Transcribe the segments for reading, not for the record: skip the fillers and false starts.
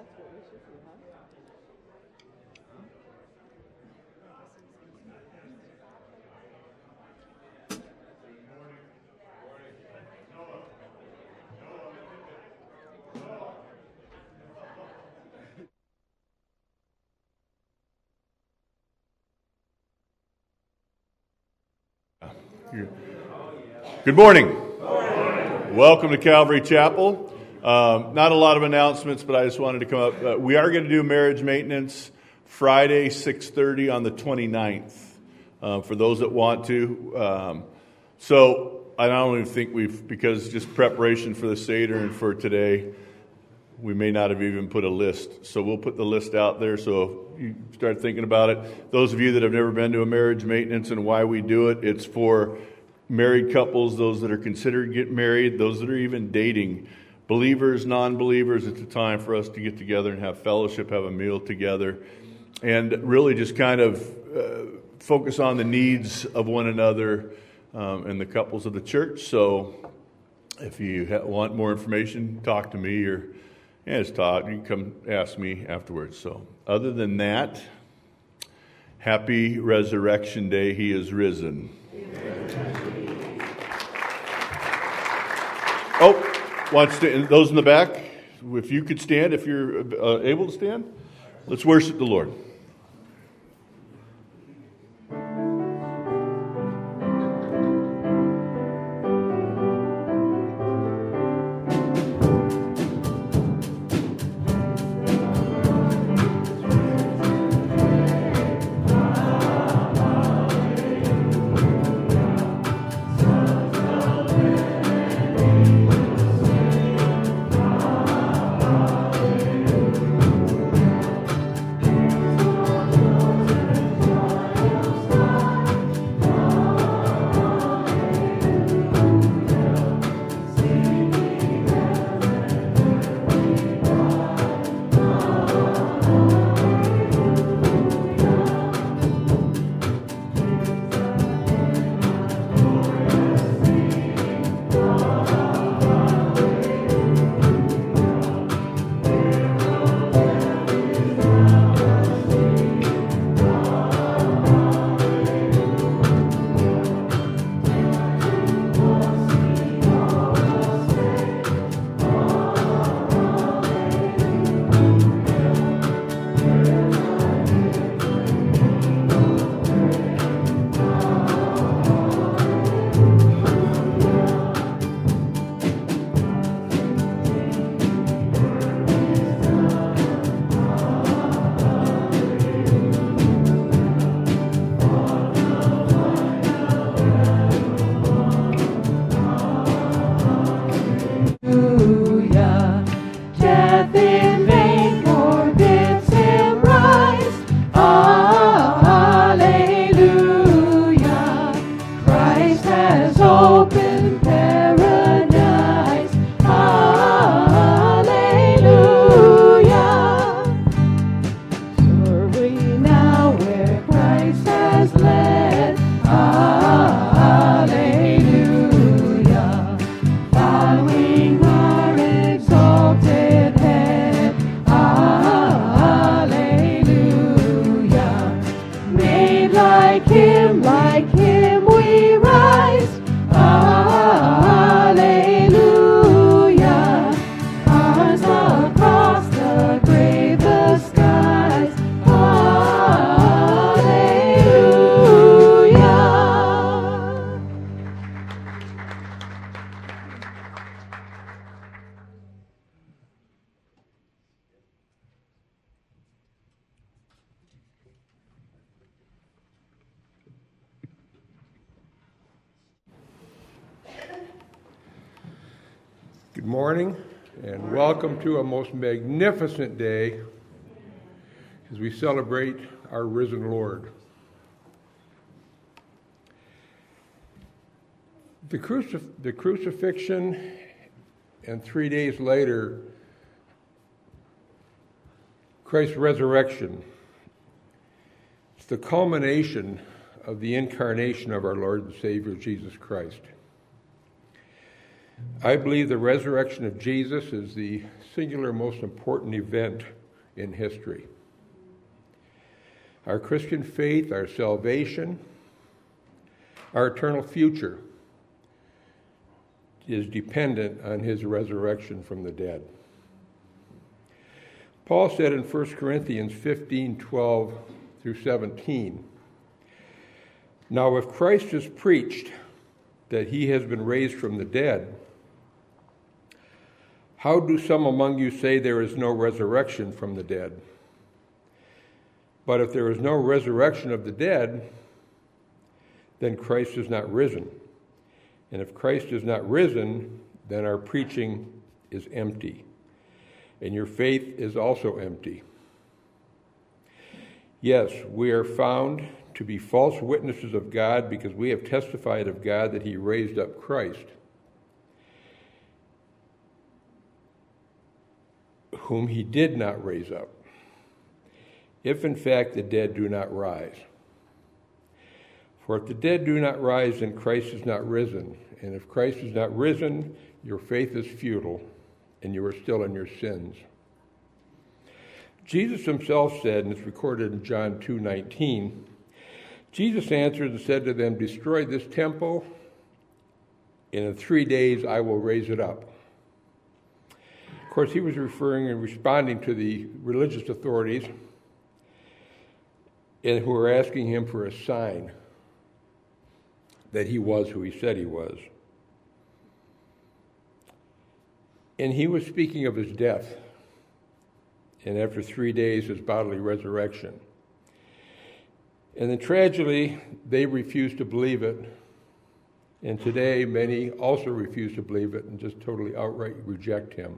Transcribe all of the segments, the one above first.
That's what we should do, huh? Good morning. Welcome to Calvary Chapel. Not a lot of announcements, but I just wanted to come up. We are going to do marriage maintenance Friday, 6:30 on the 29th, for those that want to. So I don't even think because just preparation for the Seder and for today, we may not have even put a list. So we'll put the list out there so you start thinking about it. Those of you that have never been to a marriage maintenance and why we do it, it's for married couples, those that are considered getting married, those that are even dating, believers, non-believers. It's a time for us to get together and have fellowship, have a meal together, and really just kind of focus on the needs of one another and the couples of the church. So if you want more information, talk to me or just talk. You can come ask me afterwards. So other than that, happy Resurrection Day. He is risen. Those in the back, if you could stand, if you're able to stand, let's worship the Lord. Good morning, and welcome to a most magnificent day as we celebrate our risen Lord. The crucifixion and 3 days later, Christ's resurrection. It's the culmination of the incarnation of our Lord and Savior Jesus Christ. I believe the resurrection of Jesus is the singular most important event in history. Our Christian faith, our salvation, our eternal future is dependent on his resurrection from the dead. Paul said in 1 Corinthians 15:12 through 17, "Now if Christ is preached that he has been raised from the dead, how do some among you say there is no resurrection from the dead? But if there is no resurrection of the dead, then Christ is not risen. And if Christ is not risen, then our preaching is empty, and your faith is also empty. Yes, we are found to be false witnesses of God because we have testified of God that he raised up Christ, whom he did not raise up, if in fact the dead do not rise. For if the dead do not rise, then Christ is not risen. And if Christ is not risen, your faith is futile, and you are still in your sins." Jesus himself said, and it's recorded in John 2:19, Jesus answered and said to them, "Destroy this temple, and in 3 days I will raise it up." Of course, he was referring and responding to the religious authorities and who were asking him for a sign that he was who he said he was. And he was speaking of his death, and after 3 days, his bodily resurrection. And then tragically, they refused to believe it. And today, many also refuse to believe it and just totally outright reject him.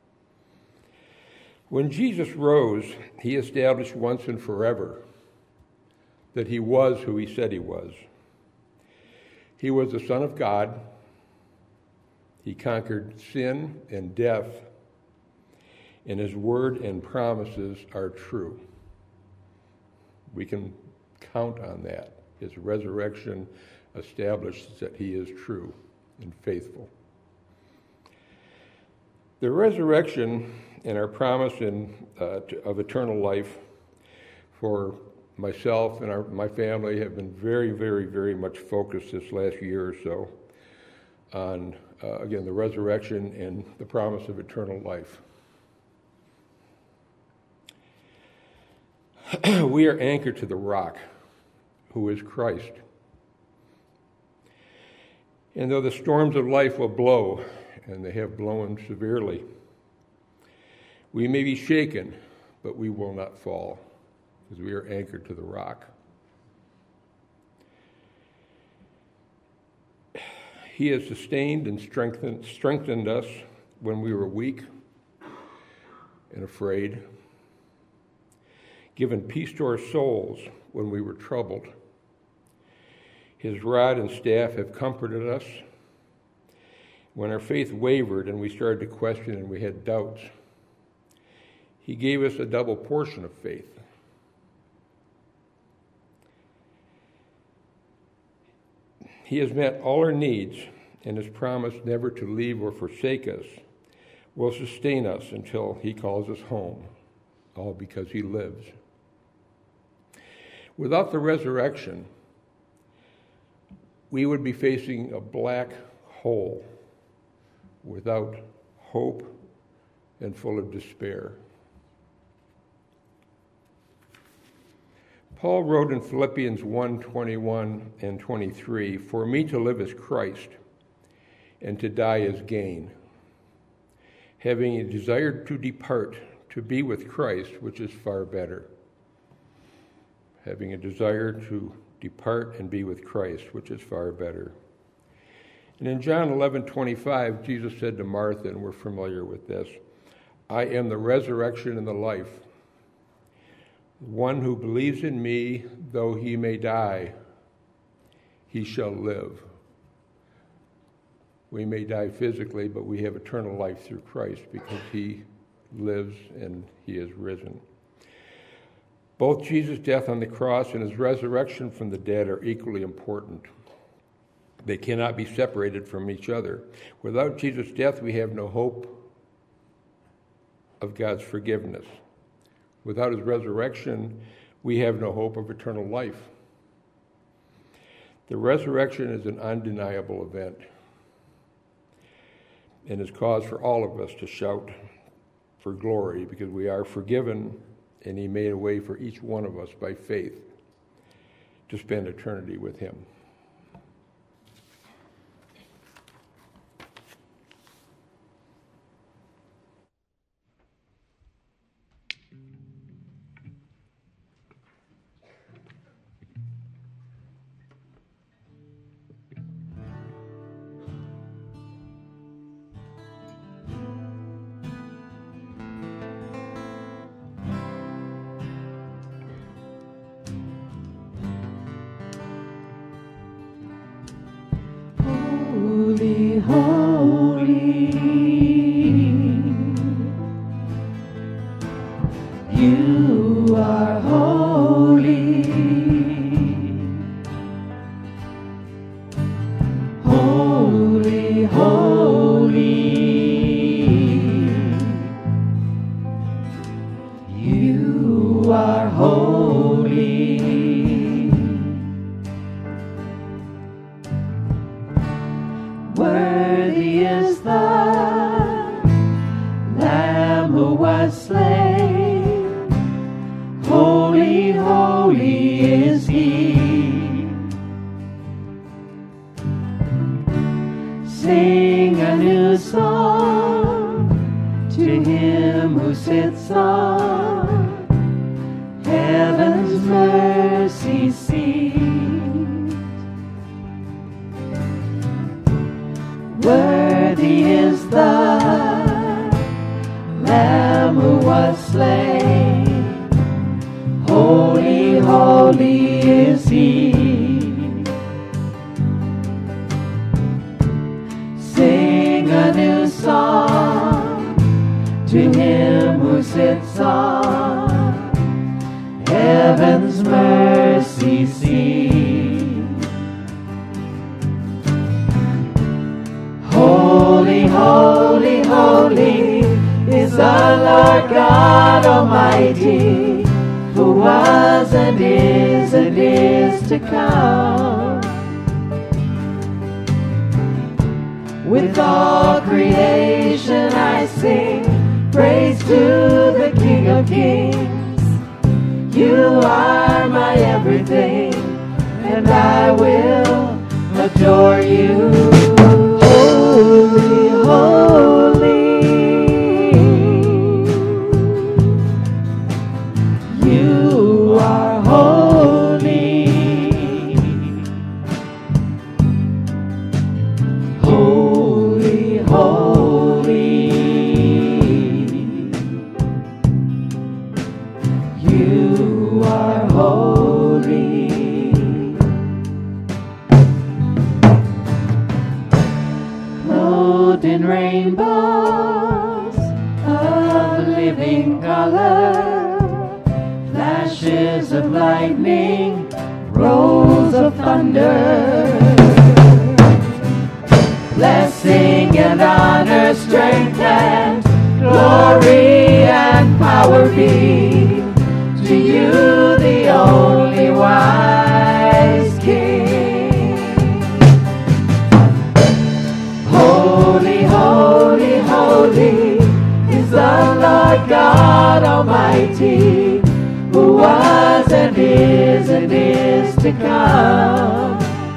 When Jesus rose, he established once and forever that he was who he said he was. He was the Son of God. He conquered sin and death, and his word and promises are true. We can count on that. His resurrection establishes that he is true and faithful. The resurrection and our promise of eternal life for myself and my family have been very, very, very much focused this last year or so on, again, the resurrection and the promise of eternal life. We are anchored to the rock, who is Christ. And though the storms of life will blow, and they have blown severely, we may be shaken, but we will not fall, because we are anchored to the rock. He has sustained and strengthened us when we were weak and afraid, given peace to our souls when we were troubled. His rod and staff have comforted us when our faith wavered and we started to question and we had doubts. He gave us a double portion of faith. He has met all our needs, and his promise never to leave or forsake us will sustain us until he calls us home, all because he lives. Without the resurrection, we would be facing a black hole without hope and full of despair. Paul wrote in Philippians 1:21 and 23, "For me to live is Christ, and to die is gain. Having a desire to depart, to be with Christ, which is far better." Having a desire to depart and be with Christ, which is far better. And in John 11:25, Jesus said to Martha, and we're familiar with this, "I am the resurrection and the life. One who believes in me, though he may die, he shall live." We may die physically, but we have eternal life through Christ because he lives and he is risen. Both Jesus' death on the cross and his resurrection from the dead are equally important. They cannot be separated from each other. Without Jesus' death, we have no hope of God's forgiveness. Without his resurrection, we have no hope of eternal life. The resurrection is an undeniable event and is cause for all of us to shout for glory, because we are forgiven and he made a way for each one of us by faith to spend eternity with him. Holy, holy, you are holy. Holy, holy, you are holy. Worthy is the Lamb who was slain. Holy, holy is he. Sing a new song to him who sits on heaven's mercy seat. Worthy is the Lamb who was slain. Holy, holy is he. Sing a new song to him who sits on heaven's mercy seat. Holy, holy, holy is the Lord God Almighty, who was and is to come. With all creation I sing praise to the King of Kings. You are my everything, and I will adore you. Holy, holy, you are holy. Holy, holy, you are holy. Clothed in rainbows of living color, flashes of lightning, rolls of thunder. Blessing and honor, strength and glory and power be to you, the only wise King. Holy, holy, holy is the Lord God Almighty, who was and is to come.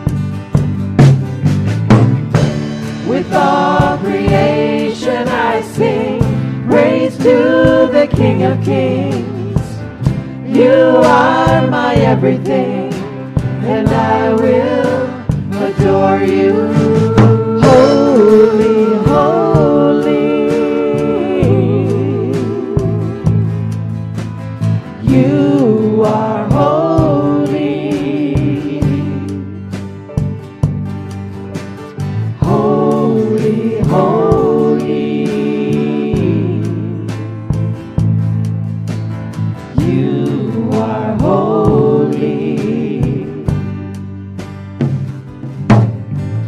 With all creation I sing praise to the King of Kings. You are my everything, and I will adore you. Holy, holy, you are holy. Holy, holy, you are holy.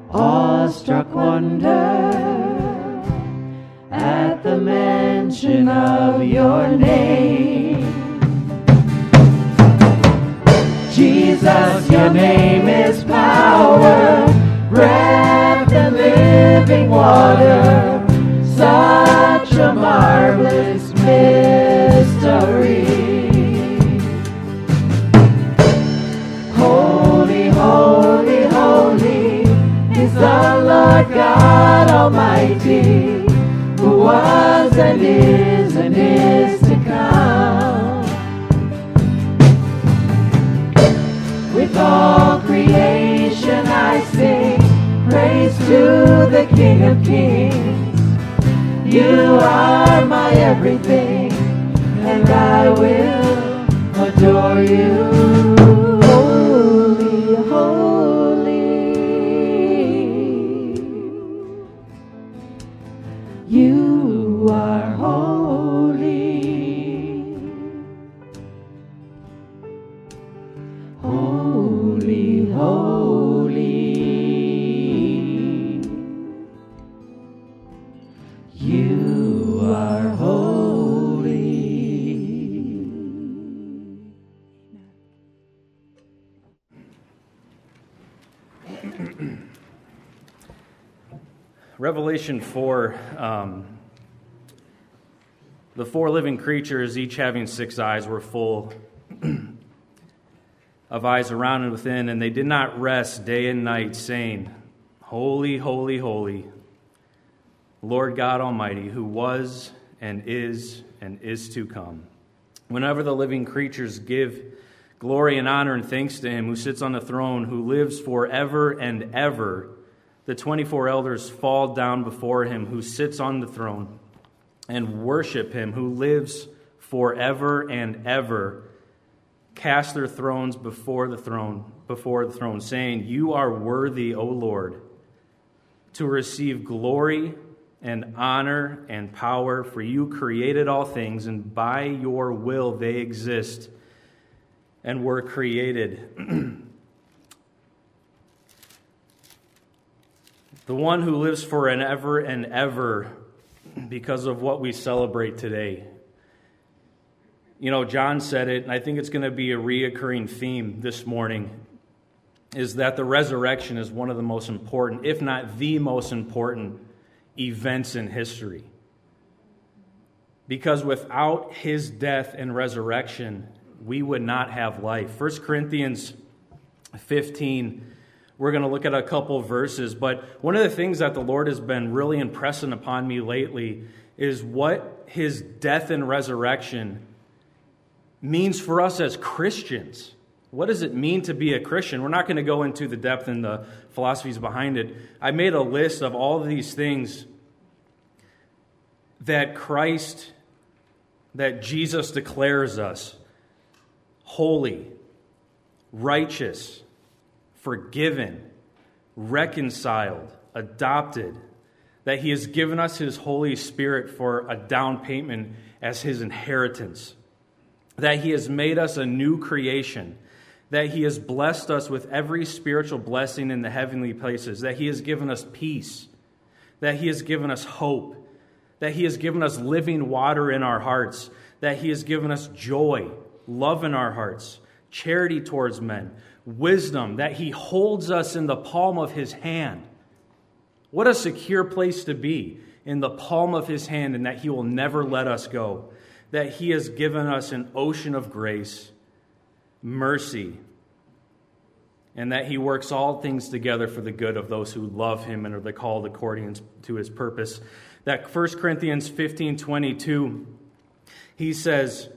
awestruck wonder at the mention of your name. Jesus, your name is power, breath and living water, such a marvelous mystery. Holy, holy, holy is the Lord God Almighty, who was and is to come. With all creation I sing praise to the King of Kings. You are my everything, and I will adore you. Holy, holy, you are holy. Holy, holy, you are holy. Revelation 4, the four living creatures, each having 6 eyes, were full of eyes around and within, and they did not rest day and night, saying, Holy, holy, holy, Lord God Almighty, who was and is to come. Whenever the living creatures give glory and honor and thanks to him who sits on the throne, who lives forever and ever, the 24 elders fall down before him who sits on the throne and worship him who lives forever and ever, cast their thrones before the throne, saying, You are worthy, O Lord, to receive glory and honor and power, for you created all things, and by your will they exist and were created. The one who lives forever and ever, because of what we celebrate today. You know, John said it, and I think it's going to be a reoccurring theme this morning, is that the resurrection is one of the most important, if not the most important, events in history. Because without his death and resurrection, we would not have life. 1 Corinthians 15, we're going to look at a couple verses, but one of the things that the Lord has been really impressing upon me lately is what his death and resurrection means for us as Christians. What does it mean to be a Christian? We're not going to go into the depth and the philosophies behind it. I made a list of all of these things that Jesus declares us holy, righteous, forgiven, reconciled, adopted, that he has given us his Holy Spirit for a down payment as his inheritance, that he has made us a new creation, that he has blessed us with every spiritual blessing in the heavenly places, that he has given us peace, that he has given us hope, that he has given us living water in our hearts, that he has given us joy, love in our hearts, charity towards men, wisdom, that he holds us in the palm of his hand. What a secure place to be, in the palm of his hand, and that he will never let us go. That he has given us an ocean of grace, mercy, and that he works all things together for the good of those who love him and are called according to his purpose. That 1 Corinthians 15:22, he says,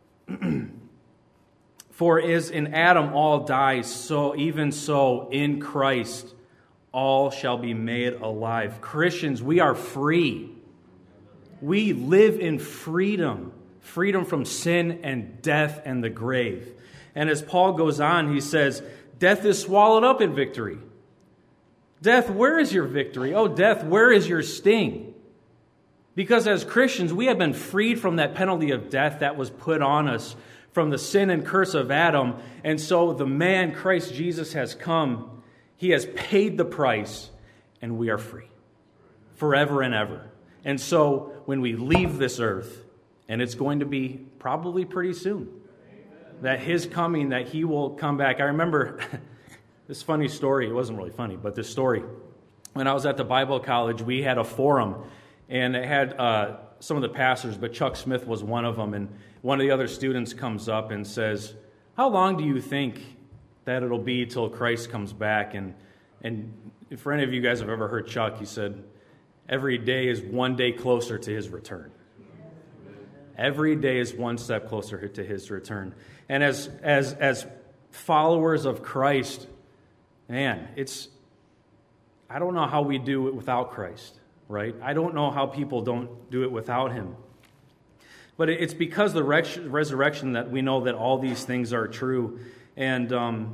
For as in Adam all die, so even so in Christ all shall be made alive. Christians, we are free. We live in freedom. Freedom from sin and death and the grave. And as Paul goes on, he says, death is swallowed up in victory. Death, where is your victory? Oh, death, where is your sting? Because as Christians, we have been freed from that penalty of death that was put on us from the sin and curse of Adam. And so the man, Christ Jesus, has come. He has paid the price. and we are free forever and ever. And so when we leave this earth, and it's going to be probably pretty soon, that his coming, that he will come back. I remember this funny story. It wasn't really funny, but this story. When I was at the Bible college, we had a forum, and it had some of the pastors, but Chuck Smith was one of them. And one of the other students comes up and says, "How long do you think that it'll be till Christ comes back?" And if any of you guys have ever heard Chuck, he said, "Every day is one day closer to his return." Every day is one step closer to his return. And as followers of Christ, man, I don't know how we do it without Christ, right? I don't know how people don't do it without him. But it's because of the resurrection that we know that all these things are true. And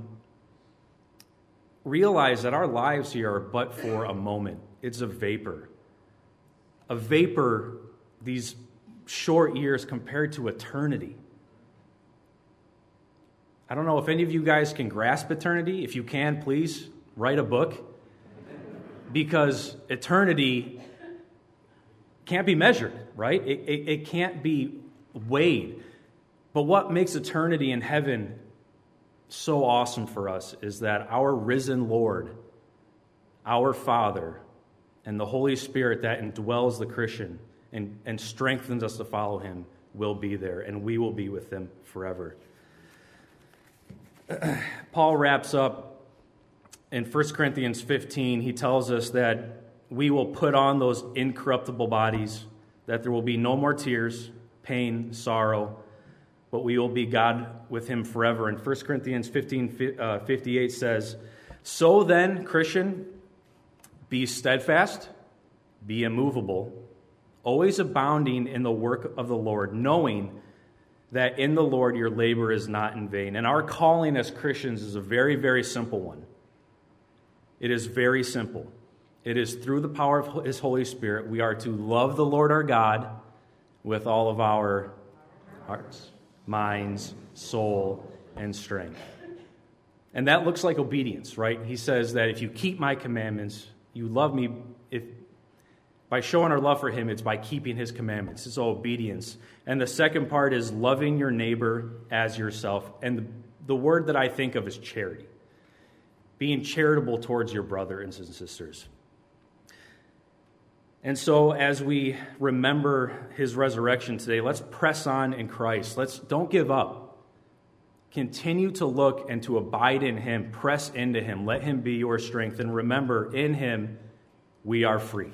realize that our lives here are but for a moment. It's a vapor. A vapor, these short years compared to eternity. I don't know if any of you guys can grasp eternity. If you can, please write a book. Because eternity can't be measured, right? It can't be weighed. But what makes eternity in heaven so awesome for us is that our risen Lord, our Father, and the Holy Spirit that indwells the Christian and strengthens us to follow him will be there, and we will be with him forever. Paul wraps up in 1 Corinthians 15. He tells us that we will put on those incorruptible bodies, that there will be no more tears, pain, sorrow, but we will be God with him forever. And 1 Corinthians 15:58 says, "So then, Christian, be steadfast, be immovable, always abounding in the work of the Lord, knowing that in the Lord your labor is not in vain." And our calling as Christians is a very, very simple one. It is very simple. It is through the power of his Holy Spirit, we are to love the Lord our God with all of our hearts, minds, soul, and strength. And that looks like obedience, right? He says that if you keep my commandments, you love me. By showing our love for him, it's by keeping his commandments. It's obedience. And the second part is loving your neighbor as yourself. And the word that I think of is charity. Being charitable towards your brothers and sisters. And so as we remember his resurrection today, let's press on in Christ. Don't give up. Continue to look and to abide in him. Press into him. Let him be your strength. And remember, in him, we are free.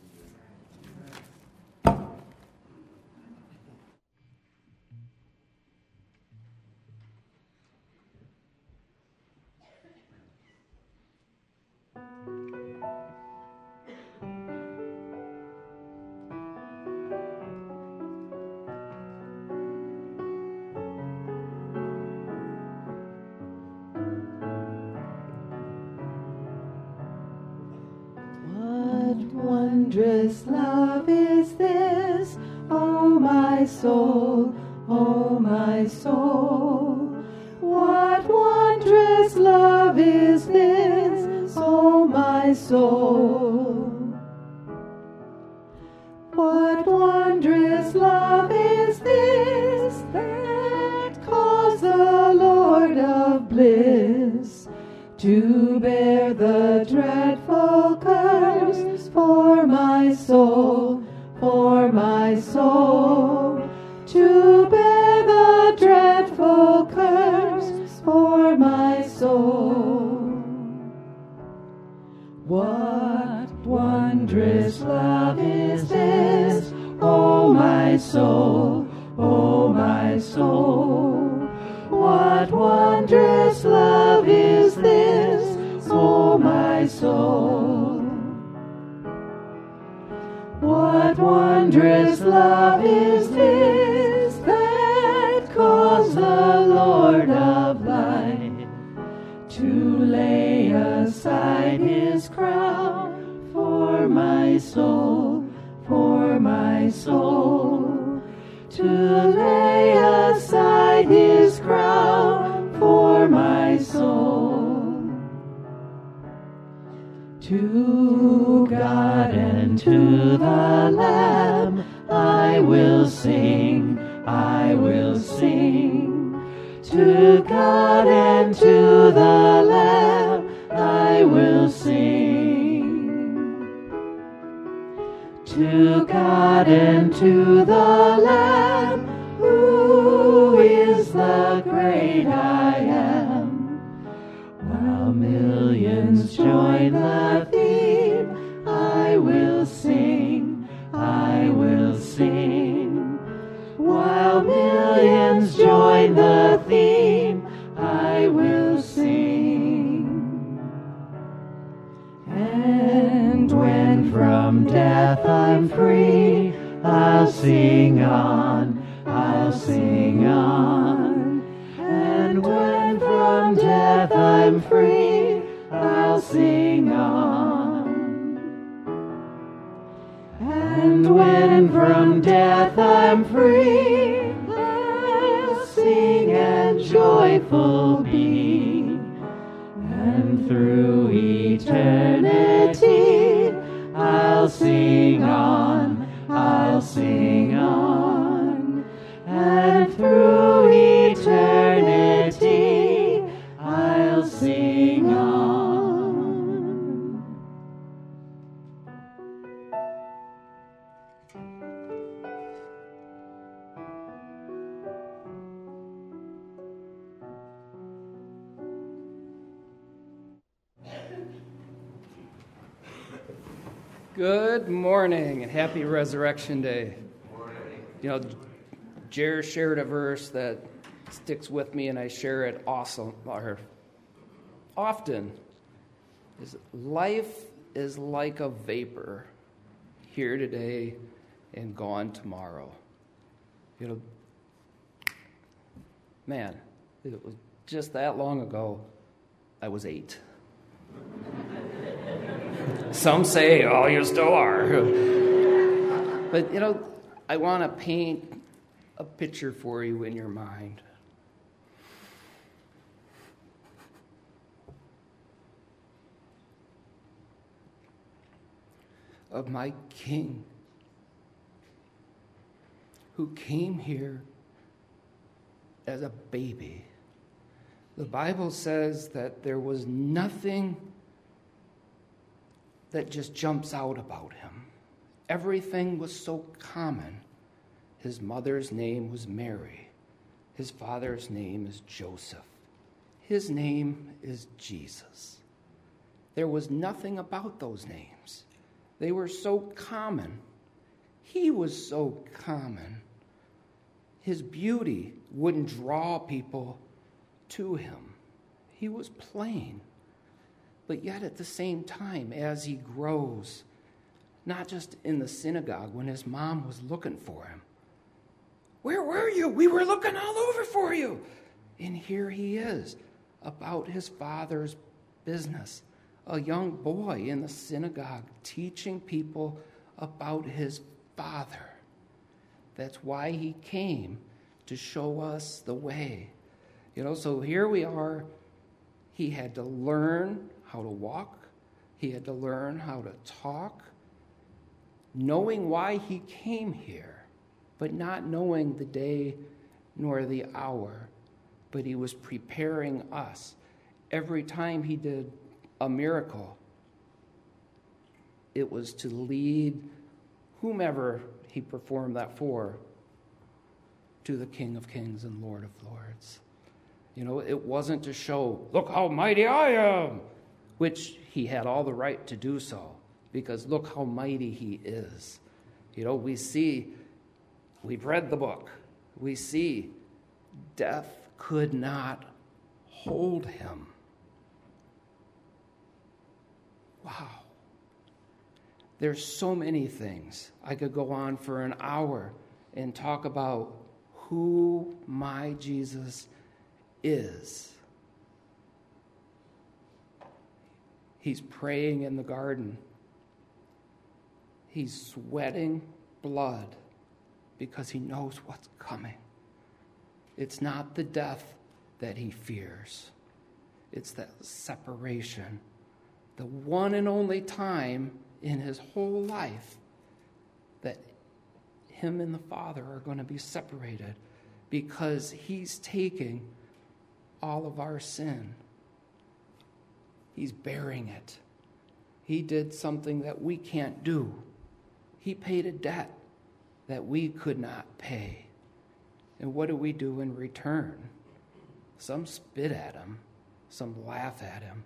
Wondrous love is this, O my soul, O my soul. What wondrous love is this, O my soul. What wondrous love is this that calls the Lord of bliss to bear the dreadful curse for my soul, to bear the dreadful curse for my soul. What wondrous love is this, O my soul, O my soul. What wondrous love is this, O my soul. What wondrous love is this that calls the Lord of light to lay aside his crown for my soul, to lay aside his crown for my soul. To God and to the Lamb I will sing, I will sing. To God and to the Lamb I will sing. To God and to the Lamb, who is the great I am. While millions join the theme, I will sing, I will sing. While millions join the theme, I will sing. And when from death I'm free, I'll sing on, I'll sing on. And when from death I'm free, I'll sing on. And when from death I'm free, I'll sing and joyful be. And through eternity, I'll sing on, I'll sing on. And through eternity, I'll sing on. Good morning and happy Resurrection Day. You know, Jer shared a verse that sticks with me, and I share it often. Is life is like a vapor, here today and gone tomorrow. You know, man, it was just that long ago, I was 8. Some say, oh, you still are. But, you know, I want to paint a picture for you in your mind. Of my King, who came here as a baby. The Bible says that there was nothing that just jumps out about him. Everything was so common. His mother's name was Mary. His father's name is Joseph. His name is Jesus. There was nothing about those names. They were so common. He was so common. His beauty wouldn't draw people to him. He was plain. But yet at the same time, as he grows, not just in the synagogue when his mom was looking for him. Where were you? We were looking all over for you. And here he is, about his father's business. A young boy in the synagogue teaching people about his father. That's why he came, to show us the way. You know, so here we are. He had to learn how to walk. He had to learn how to talk, knowing why he came here, but not knowing the day nor the hour. But he was preparing us. Every time he did a miracle, it was to lead whomever he performed that for to the King of Kings and Lord of Lords. You know, it wasn't to show, look how mighty I am, which he had all the right to do so, because look how mighty he is. You know, we've read the book, we see death could not hold him. Wow. There's so many things. I could go on for an hour and talk about who my Jesus is. He's praying in the garden. He's sweating blood because he knows what's coming. It's not the death that he fears. It's that separation the one and only time in his whole life that him and the Father are going to be separated, because he's taking all of our sin. He's bearing it. He did something that we can't do. He paid a debt that we could not pay. And what do we do in return? Some spit at him. Some laugh at him.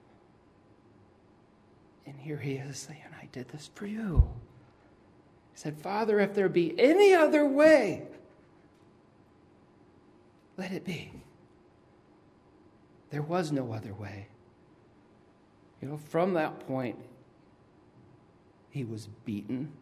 And here he is saying, I did this for you. He said, Father, if there be any other way, let it be. There was no other way. You know, from that point, he was beaten,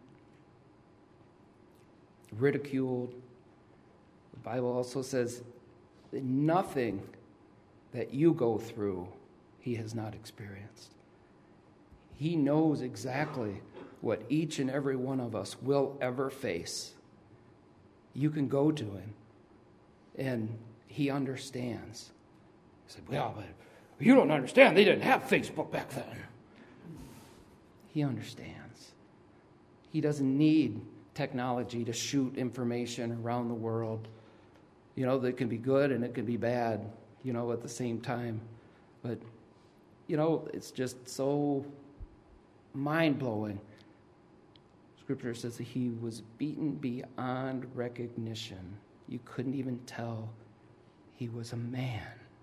ridiculed. The Bible also says that nothing that you go through, he has not experienced. He knows exactly what each and every one of us will ever face. You can go to him, and he understands. He said, well, but you don't understand. They didn't have Facebook back then. He understands. He doesn't need technology to shoot information around the world. You know, that can be good and it can be bad, you know, at the same time. But, you know, it's just so mind-blowing. Scripture says that he was beaten beyond recognition. You couldn't even tell he was a man.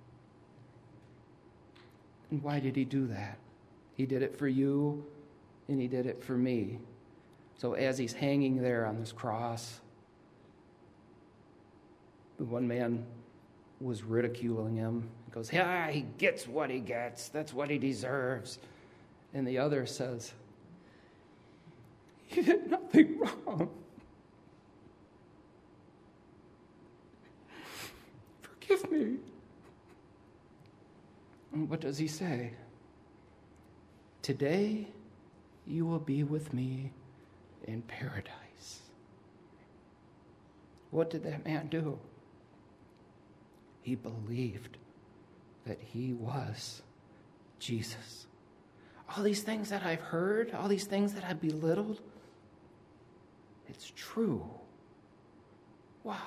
And why did he do that? He did it for you, and he did it for me. So as he's hanging there on this cross, the one man was ridiculing him. He goes, yeah, he gets what he gets. That's what he deserves. And the other says, he did nothing wrong. Forgive me. And what does he say? Today you will be with me in paradise. What did that man do? He believed that he was Jesus. All these things that I've heard, all these things that I've belittled, it's true. Wow.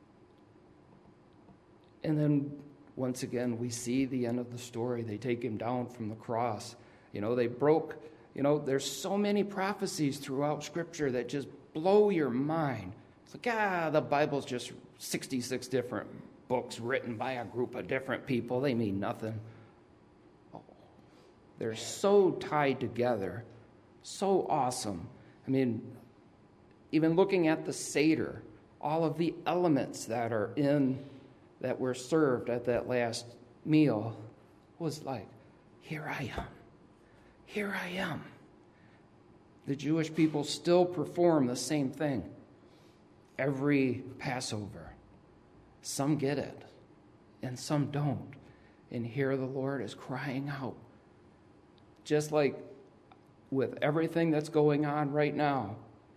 And then once again, we see the end of the story. They take him down from the cross. You know, they broke, you know, there's so many prophecies throughout Scripture that just blow your mind. It's like, the Bible's just 66 different books written by a group of different people. They mean nothing. Oh, they're so tied together, so awesome. I mean, even looking at the Seder, all of the elements that are in that were served at that last meal was like, here I am. Here I am. The Jewish people still perform the same thing every Passover. Some get it, and some don't. And here the Lord is crying out. Just like with everything that's going on right now,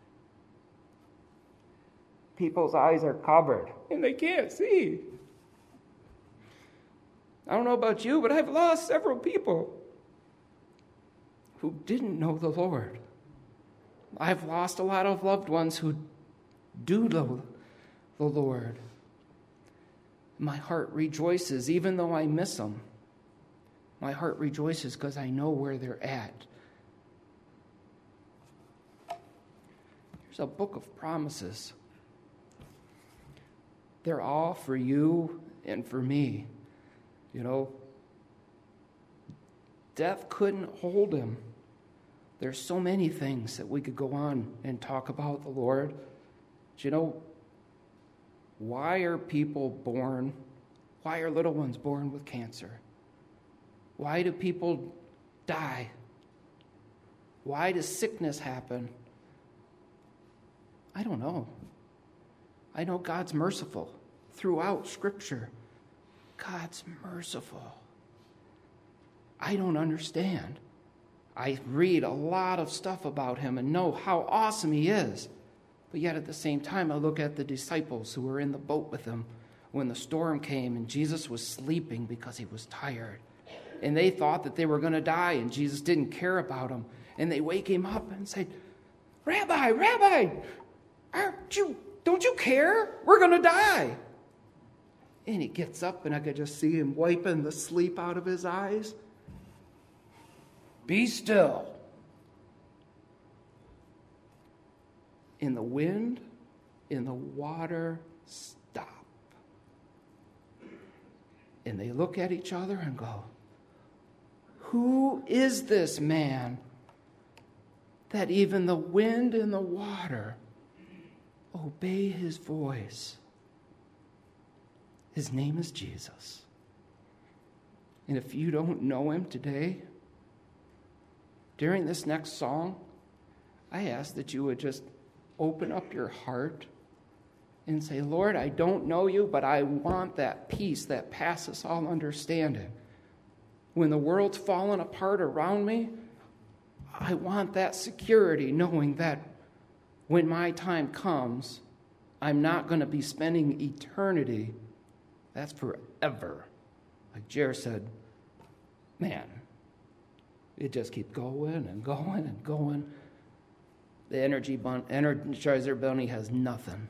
people's eyes are covered, and they can't see. I don't know about you, but I've lost several people who didn't know the Lord. I've lost a lot of loved ones who do know the Lord. My heart rejoices, even though I miss them. My heart rejoices because I know where they're at. Here's a book of promises. They're all for you and for me. You know, death couldn't hold him. There's so many things that we could go on and talk about the Lord. But you know, why are people born? Why are little ones born with cancer? Why do people die? Why does sickness happen? I don't know. I know God's merciful throughout Scripture. God's merciful. I don't understand. I read a lot of stuff about him and know how awesome he is. But yet at the same time, I look at the disciples who were in the boat with him when the storm came and Jesus was sleeping because he was tired. And they thought that they were going to die, and Jesus didn't care about them. And they wake him up and say, Rabbi, don't you care? We're going to die. And he gets up, and I could just see him wiping the sleep out of his eyes. Be still. In the wind, in the water, stop. And they look at each other and go, who is this man that even the wind and the water obey his voice? His name is Jesus. And if you don't know him today, during this next song, I ask that you would just open up your heart and say, Lord, I don't know you, but I want that peace that passes all understanding. When the world's falling apart around me, I want that security, knowing that when my time comes, I'm not going to be spending eternity. That's forever. Like Jer said, man, it just keeps going and going and going. The Energizer Bunny has nothing.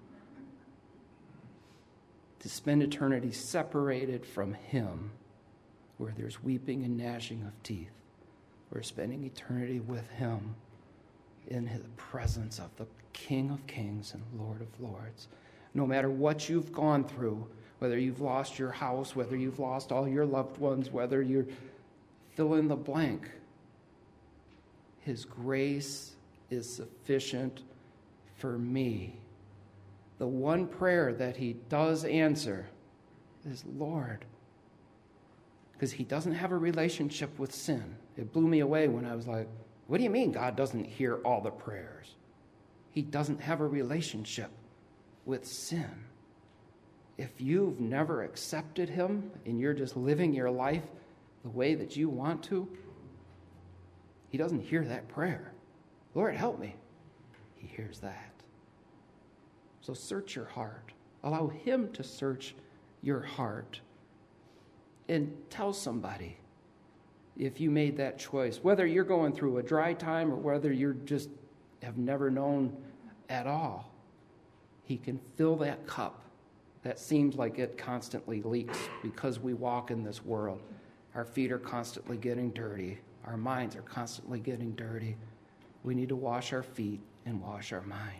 To spend eternity separated from him, where there's weeping and gnashing of teeth. We're spending eternity with him in the presence of the King of Kings and Lord of Lords. No matter what you've gone through, whether you've lost your house, whether you've lost all your loved ones, whether you're fill in the blank, his grace is sufficient for me. The one prayer that he does answer is, Lord, because he doesn't have a relationship with sin. It blew me away when I was like, what do you mean God doesn't hear all the prayers? He doesn't have a relationship with sin. If you've never accepted him and you're just living your life the way that you want to, he doesn't hear that prayer. Lord, help me. He hears that. So search your heart. Allow him to search your heart. And tell somebody if you made that choice, whether you're going through a dry time or whether you just have never known at all. He can fill that cup that seems like it constantly leaks because we walk in this world. Our feet are constantly getting dirty. Our minds are constantly getting dirty. We need to wash our feet and wash our mind.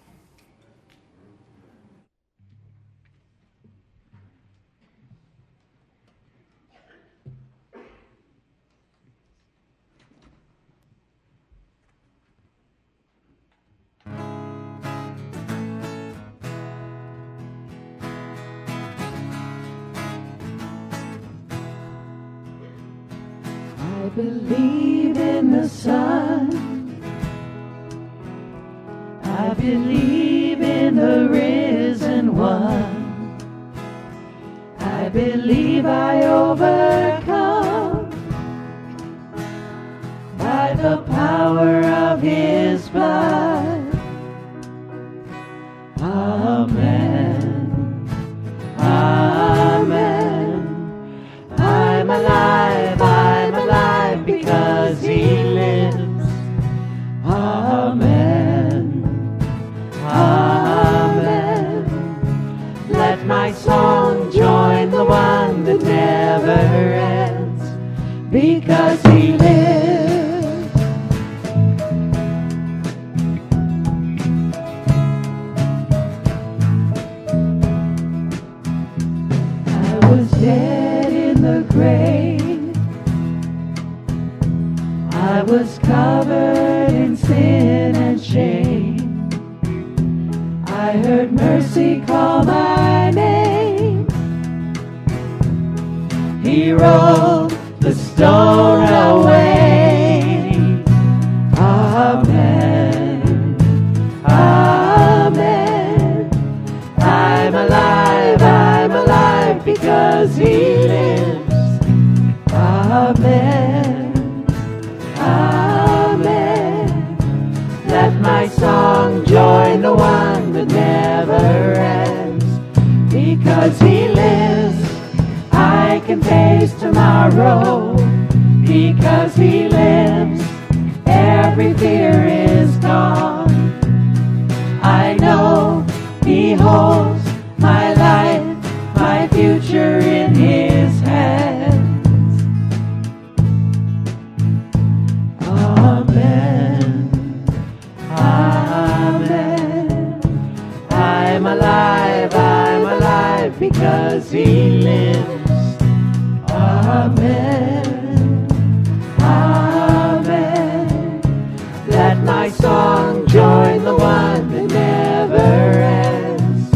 I believe in the sun. I believe in the risen one. I believe I overcome by the power of his blood. Amen. Amen. I'm alive. I'm alive because he lives. Amen. Amen. Let my song join the one that never ends because he lives. I was dead in the grave. I was covered in sin and shame. I heard mercy call my name. He rolled the stone away. Amen. Amen. I'm alive because he lives. Amen. Amen. Let my song join the one that never ends. Because he lives, I can face tomorrow. Because he lives, every fear is gone. I know he holds my life, my future in his hands. Amen. Amen. I'm alive because he lives. Amen. Let my song join the one that never ends.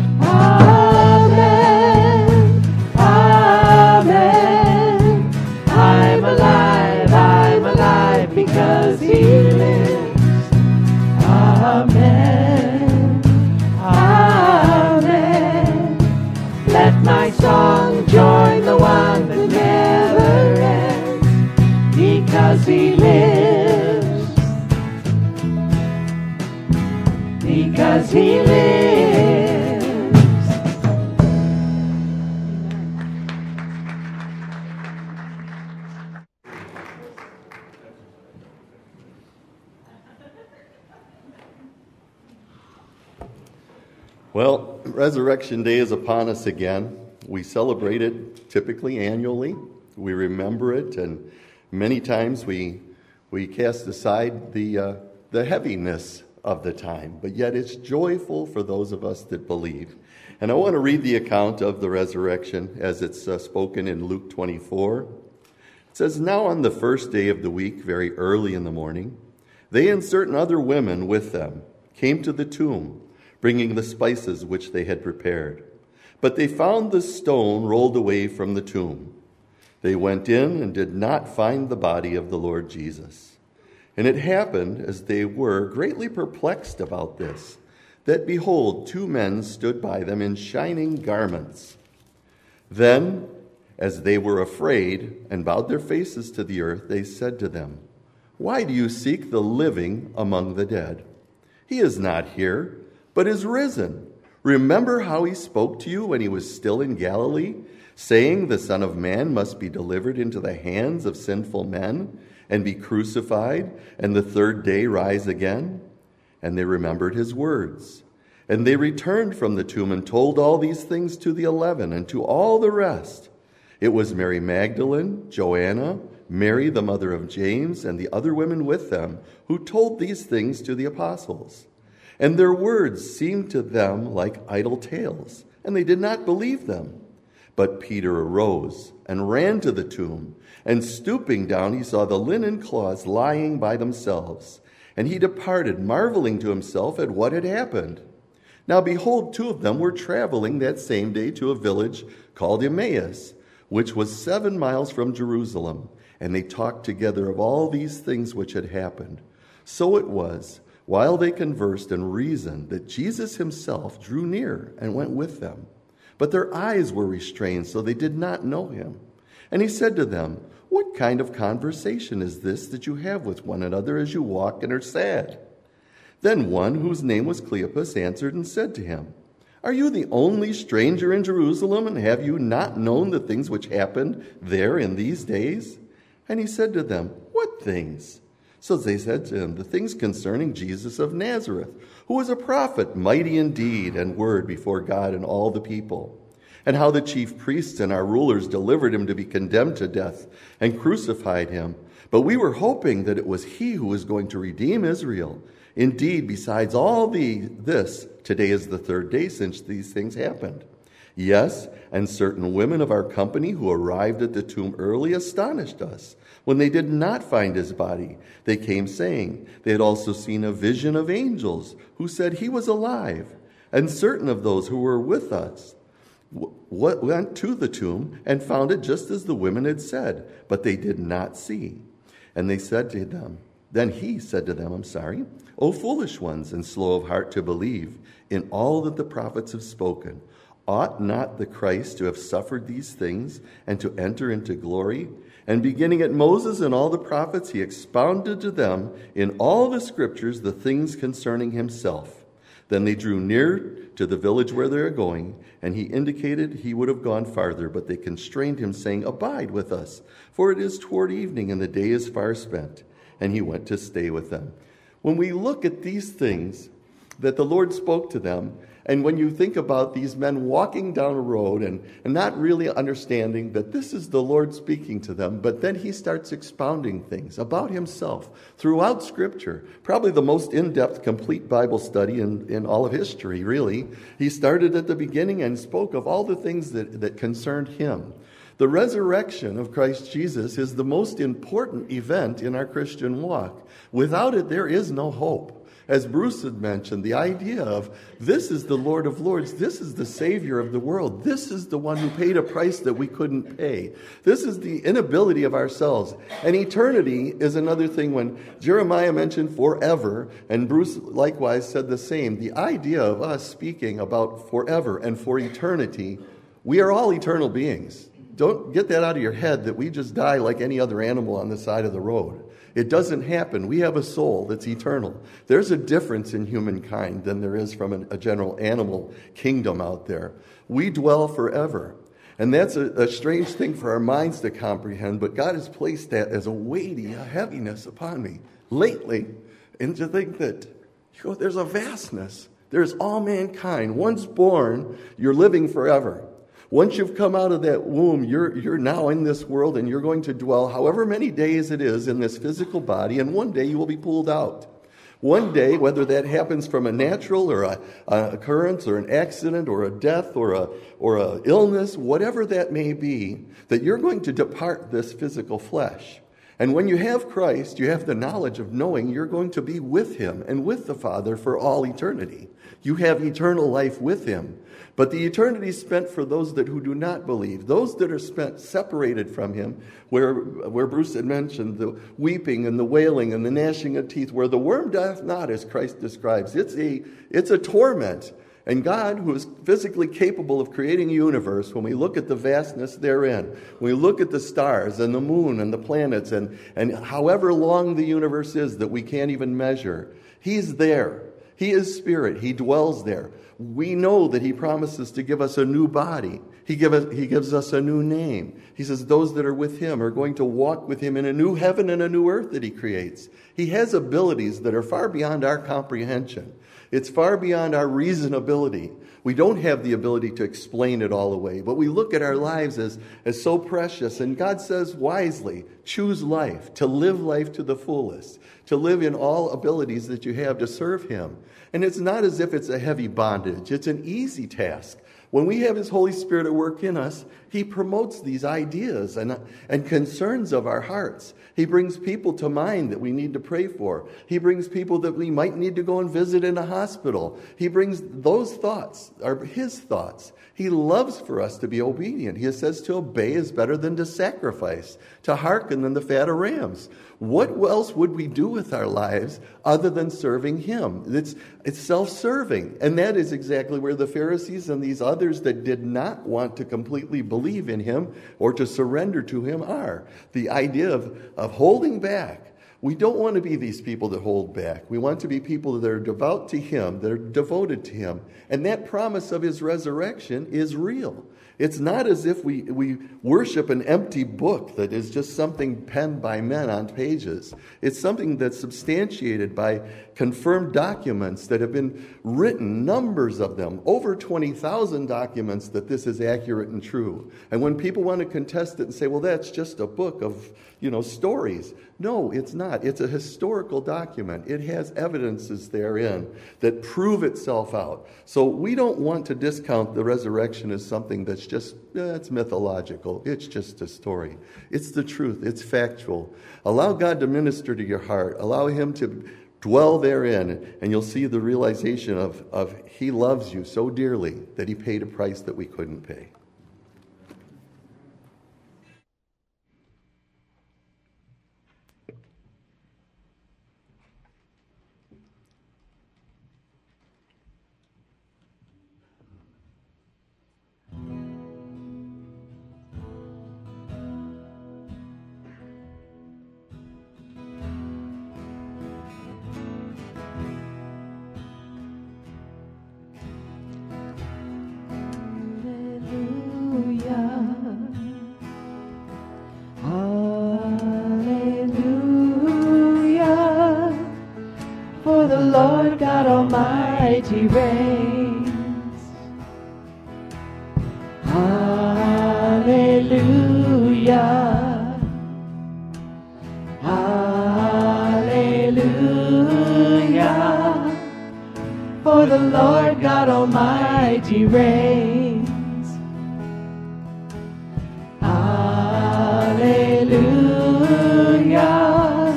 Amen, amen. I'm alive because he lives. Amen, amen. Let my song join the one that never ends. Because he lives. Because he lives. Well, Resurrection Day is upon us again. We celebrate it typically annually. We remember it, and many times we cast aside the heaviness of the time, but yet it's joyful for those of us that believe. And I want to read the account of the resurrection as it's spoken in Luke 24. It says, "Now on the first day of the week, very early in the morning, they and certain other women with them came to the tomb, bringing the spices which they had prepared. But they found the stone rolled away from the tomb. They went in and did not find the body of the Lord Jesus. And it happened, as they were greatly perplexed about this, that behold, two men stood by them in shining garments. Then, as they were afraid and bowed their faces to the earth, they said to them, 'Why do you seek the living among the dead? He is not here, but is risen. Remember how he spoke to you when he was still in Galilee, saying, the Son of Man must be delivered into the hands of sinful men, and be crucified, and the third day rise again?' And they remembered his words. And they returned from the tomb and told all these things to the 11 and to all the rest. It was Mary Magdalene, Joanna, Mary the mother of James, and the other women with them, who told these things to the apostles. And their words seemed to them like idle tales, and they did not believe them. But Peter arose and ran to the tomb, and stooping down, he saw the linen cloths lying by themselves. And he departed, marveling to himself at what had happened. Now behold, two of them were traveling that same day to a village called Emmaus, which was 7 miles from Jerusalem. And they talked together of all these things which had happened. So it was, while they conversed and reasoned, that Jesus himself drew near and went with them. But their eyes were restrained, so they did not know him. And he said to them, 'What kind of conversation is this that you have with one another as you walk and are sad?' Then one, whose name was Cleopas, answered and said to him, 'Are you the only stranger in Jerusalem, and have you not known the things which happened there in these days?' And he said to them, 'What things?' So they said to him, 'The things concerning Jesus of Nazareth, who was a prophet, mighty in deed and word before God and all the people. And how the chief priests and our rulers delivered him to be condemned to death and crucified him. But we were hoping that it was he who was going to redeem Israel. Indeed, besides all this, today is the third day since these things happened. Yes, and certain women of our company who arrived at the tomb early astonished us. When they did not find his body, they came saying they had also seen a vision of angels who said he was alive. And certain of those who were with us went to the tomb and found it just as the women had said, but they did not see. And they said to them, then he said to them, O foolish ones and slow of heart to believe in all that the prophets have spoken. Ought not the Christ to have suffered these things and to enter into glory? And beginning at Moses and all the prophets, he expounded to them in all the scriptures the things concerning himself. Then they drew near to the village where they were going, and he indicated he would have gone farther, but they constrained him, saying, "Abide with us, for it is toward evening, and the day is far spent." And he went to stay with them. When we look at these things that the Lord spoke to them, and when you think about these men walking down a road and not really understanding that this is the Lord speaking to them, but then he starts expounding things about himself throughout Scripture, probably the most in-depth, complete Bible study in all of history, really. He started at the beginning and spoke of all the things that concerned him. The resurrection of Christ Jesus is the most important event in our Christian walk. Without it, there is no hope. As Bruce had mentioned, the idea of this is the Lord of Lords, this is the Savior of the world, this is the one who paid a price that we couldn't pay. This is the inability of ourselves. And eternity is another thing. When Jeremiah mentioned forever, and Bruce likewise said the same, the idea of us speaking about forever and for eternity, we are all eternal beings. Don't get that out of your head that we just die like any other animal on the side of the road. It doesn't happen. We have a soul that's eternal. There's a difference in humankind than there is from a general animal kingdom out there. We dwell forever. And that's a strange thing for our minds to comprehend, but God has placed that as a weighty heaviness upon me lately. And to think that, there's a vastness. There's all mankind. Once born, you're living forever. Once you've come out of that womb, you're now in this world, and you're going to dwell however many days it is in this physical body, and one day you will be pulled out. One day, whether that happens from a natural or an occurrence or an accident or a death or a illness, whatever that may be, that you're going to depart this physical flesh. And when you have Christ, you have the knowledge of knowing you're going to be with him and with the Father for all eternity. You have eternal life with him. But the eternity is spent for those who do not believe, those that are spent separated from him, where Bruce had mentioned the weeping and the wailing and the gnashing of teeth, where the worm doth not, as Christ describes. It's a torment. And God, who is physically capable of creating a universe, when we look at the vastness therein, when we look at the stars and the moon and the planets and however long the universe is that we can't even measure, he's there. He is spirit. He dwells there. We know that he promises to give us a new body. He gives us a new name. He says those that are with him are going to walk with him in a new heaven and a new earth that he creates. He has abilities that are far beyond our comprehension. It's far beyond our reasonability. We don't have the ability to explain it all away, but we look at our lives as so precious. And God says wisely, choose life, to live life to the fullest, to live in all abilities that you have to serve him. And it's not as if it's a heavy bondage. It's an easy task. When we have his Holy Spirit at work in us, he promotes these ideas and concerns of our hearts. He brings people to mind that we need to pray for. He brings people that we might need to go and visit in a hospital. He brings those thoughts, are his thoughts. He loves for us to be obedient. He says to obey is better than to sacrifice, to hearken than the fat of rams. What else would we do with our lives other than serving him? It's self-serving. And that is exactly where the Pharisees and these others that did not want to completely believe in him or to surrender to him are. The idea of holding back. We don't want to be these people that hold back. We want to be people that are devout to him, that are devoted to him. And that promise of his resurrection is real. It's not as if we worship an empty book that is just something penned by men on pages. It's something that's substantiated by confirmed documents that have been written, numbers of them, over 20,000 documents that this is accurate and true. And when people want to contest it and say, well, that's just a book of, stories. No, it's not. It's a historical document. It has evidences therein that prove itself out. So we don't want to discount the resurrection as something that's just, it's mythological. It's just a story. It's the truth. It's factual. Allow God to minister to your heart. Allow him to dwell therein, and you'll see the realization of he loves you so dearly that he paid a price that we couldn't pay. Lord God Almighty reigns. Hallelujah. Hallelujah. For the Lord God Almighty reigns. Hallelujah.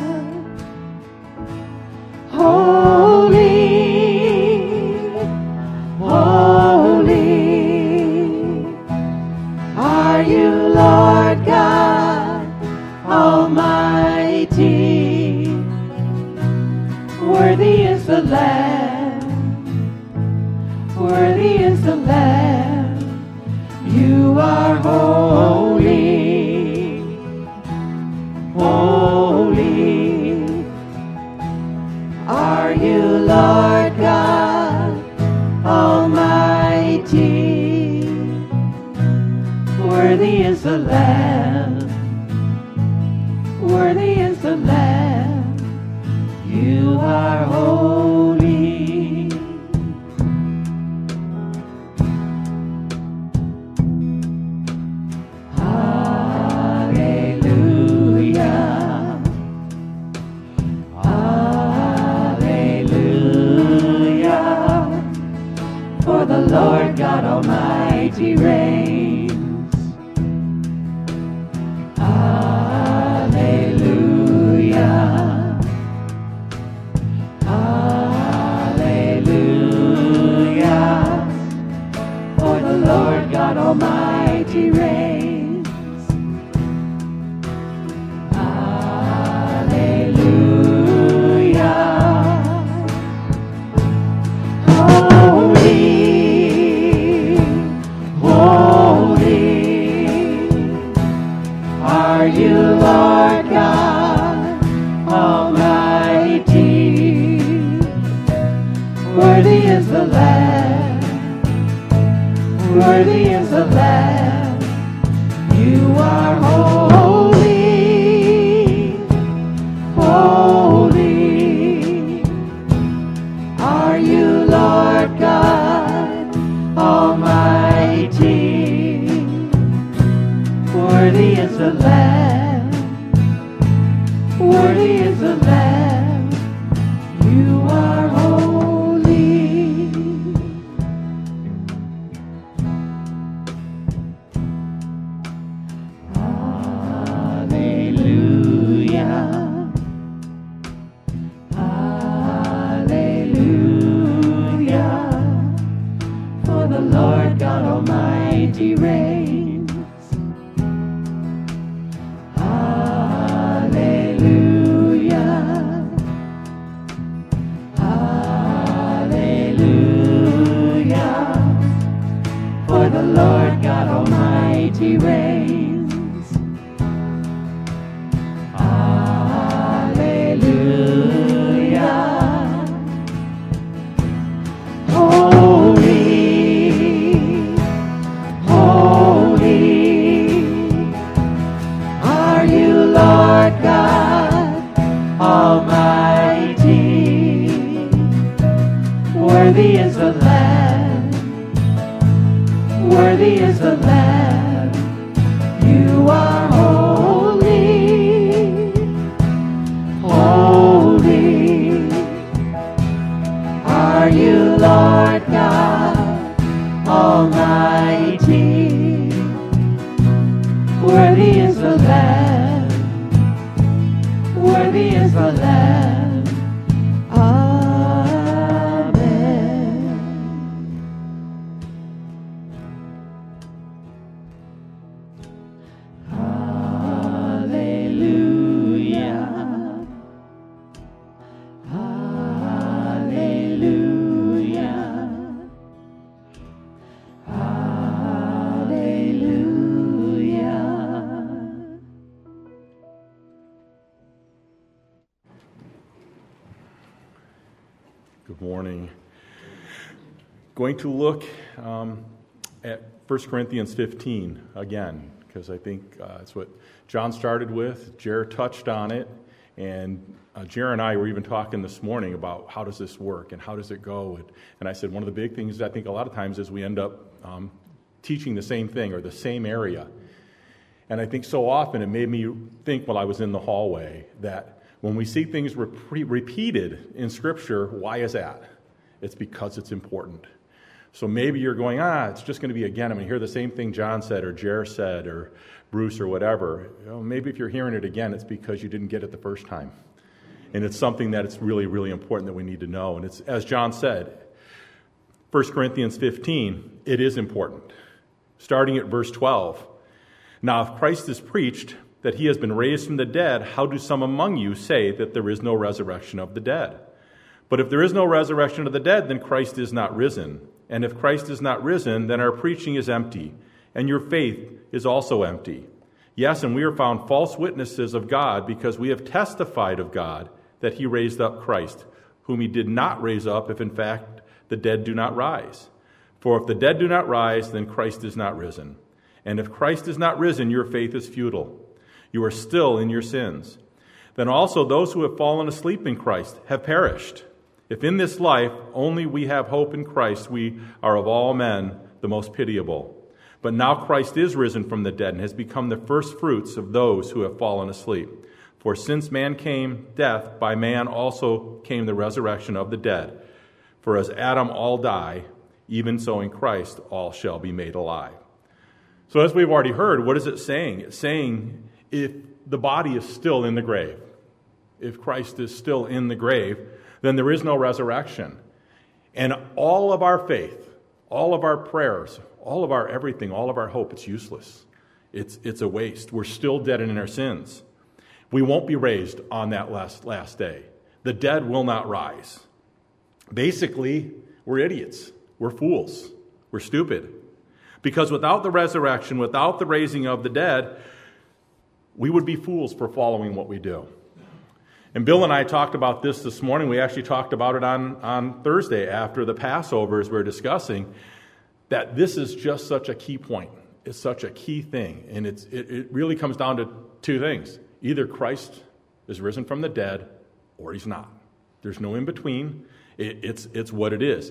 Holy, holy are you, Lord God Almighty. Worthy is the Lamb, worthy is the Lamb. You are holy, holy are you, Lord God Almighty. Worthy is the Lamb, worthy is the Lamb. You are holy. Hallelujah. Hallelujah. For the Lord God Almighty reigns. Hallelujah. Hallelujah. For the Lord God Almighty reigns. Hallelujah. Holy, holy are you, Lord God Almighty. Worthy is the Lamb, worthy is the Lamb. You are holy, holy are you, Lord God Almighty. Worthy is the Lamb, worthy is the Lamb. You are holy. Hallelujah. Hallelujah. For the Lord God Almighty reigns. Hallelujah. Hallelujah. For the Lord God Almighty reigns. Hallelujah. Holy, holy are you, Lord God Almighty. Worthy is the Lamb, worthy is the Lamb. You are holy, holy are you, Lord God Almighty. Worthy is the Lamb, worthy is the Lamb. Amen. Hallelujah. Hallelujah. Hallelujah. Good morning. Going to look at 1 Corinthians 15 again, because I think it's what John started with. Jared touched on it, And Jared and I were even talking this morning about how does this work and how does it go. And I said one of the big things I think a lot of times is we end up teaching the same thing or the same area. And I think so often it made me think while I was in the hallway that when we see things repeated in Scripture, why is that? It's because it's important. So maybe you're going, it's just going to be again, I'm going to hear the same thing John said or Jer said or Bruce or whatever. Maybe if you're hearing it again, it's because you didn't get it the first time. And it's something that it's really, really important that we need to know. And it's, as John said, 1 Corinthians 15, it is important. Starting at verse 12. Now, if Christ is preached that he has been raised from the dead, how do some among you say that there is no resurrection of the dead? But if there is no resurrection of the dead, then Christ is not risen. And if Christ is not risen, then our preaching is empty, and your faith is also empty. Yes, and we are found false witnesses of God, because we have testified of God that he raised up Christ, whom he did not raise up, if in fact the dead do not rise. For if the dead do not rise, then Christ is not risen. And if Christ is not risen, your faith is futile. You are still in your sins. Then also those who have fallen asleep in Christ have perished. If in this life only we have hope in Christ, we are of all men the most pitiable. But now Christ is risen from the dead and has become the first fruits of those who have fallen asleep. For since man came death, by man also came the resurrection of the dead. For as Adam all die, even so in Christ all shall be made alive. So as we've already heard, what is it saying? It's saying if the body is still in the grave, if Christ is still in the grave, then there is no resurrection. And all of our faith, all of our prayers, all of our everything, all of our hope, it's useless. It's a waste. We're still dead in our sins. We won't be raised on that last day. The dead will not rise. Basically, we're idiots. We're fools. We're stupid. Because without the resurrection, without the raising of the dead, we would be fools for following what we do. And Bill and I talked about this morning. We actually talked about it on Thursday after the Passover as we were discussing that this is just such a key point. It's such a key thing. And it really comes down to two things. Either Christ is risen from the dead or he's not. There's no in between. It's what it is.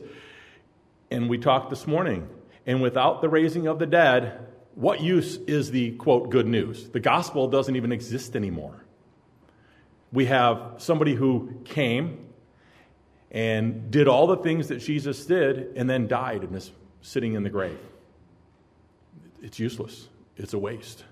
And we talked this morning. And without the raising of the dead, what use is the, quote, good news? The gospel doesn't even exist anymore. We have somebody who came and did all the things that Jesus did and then died and is sitting in the grave. It's useless. It's a waste.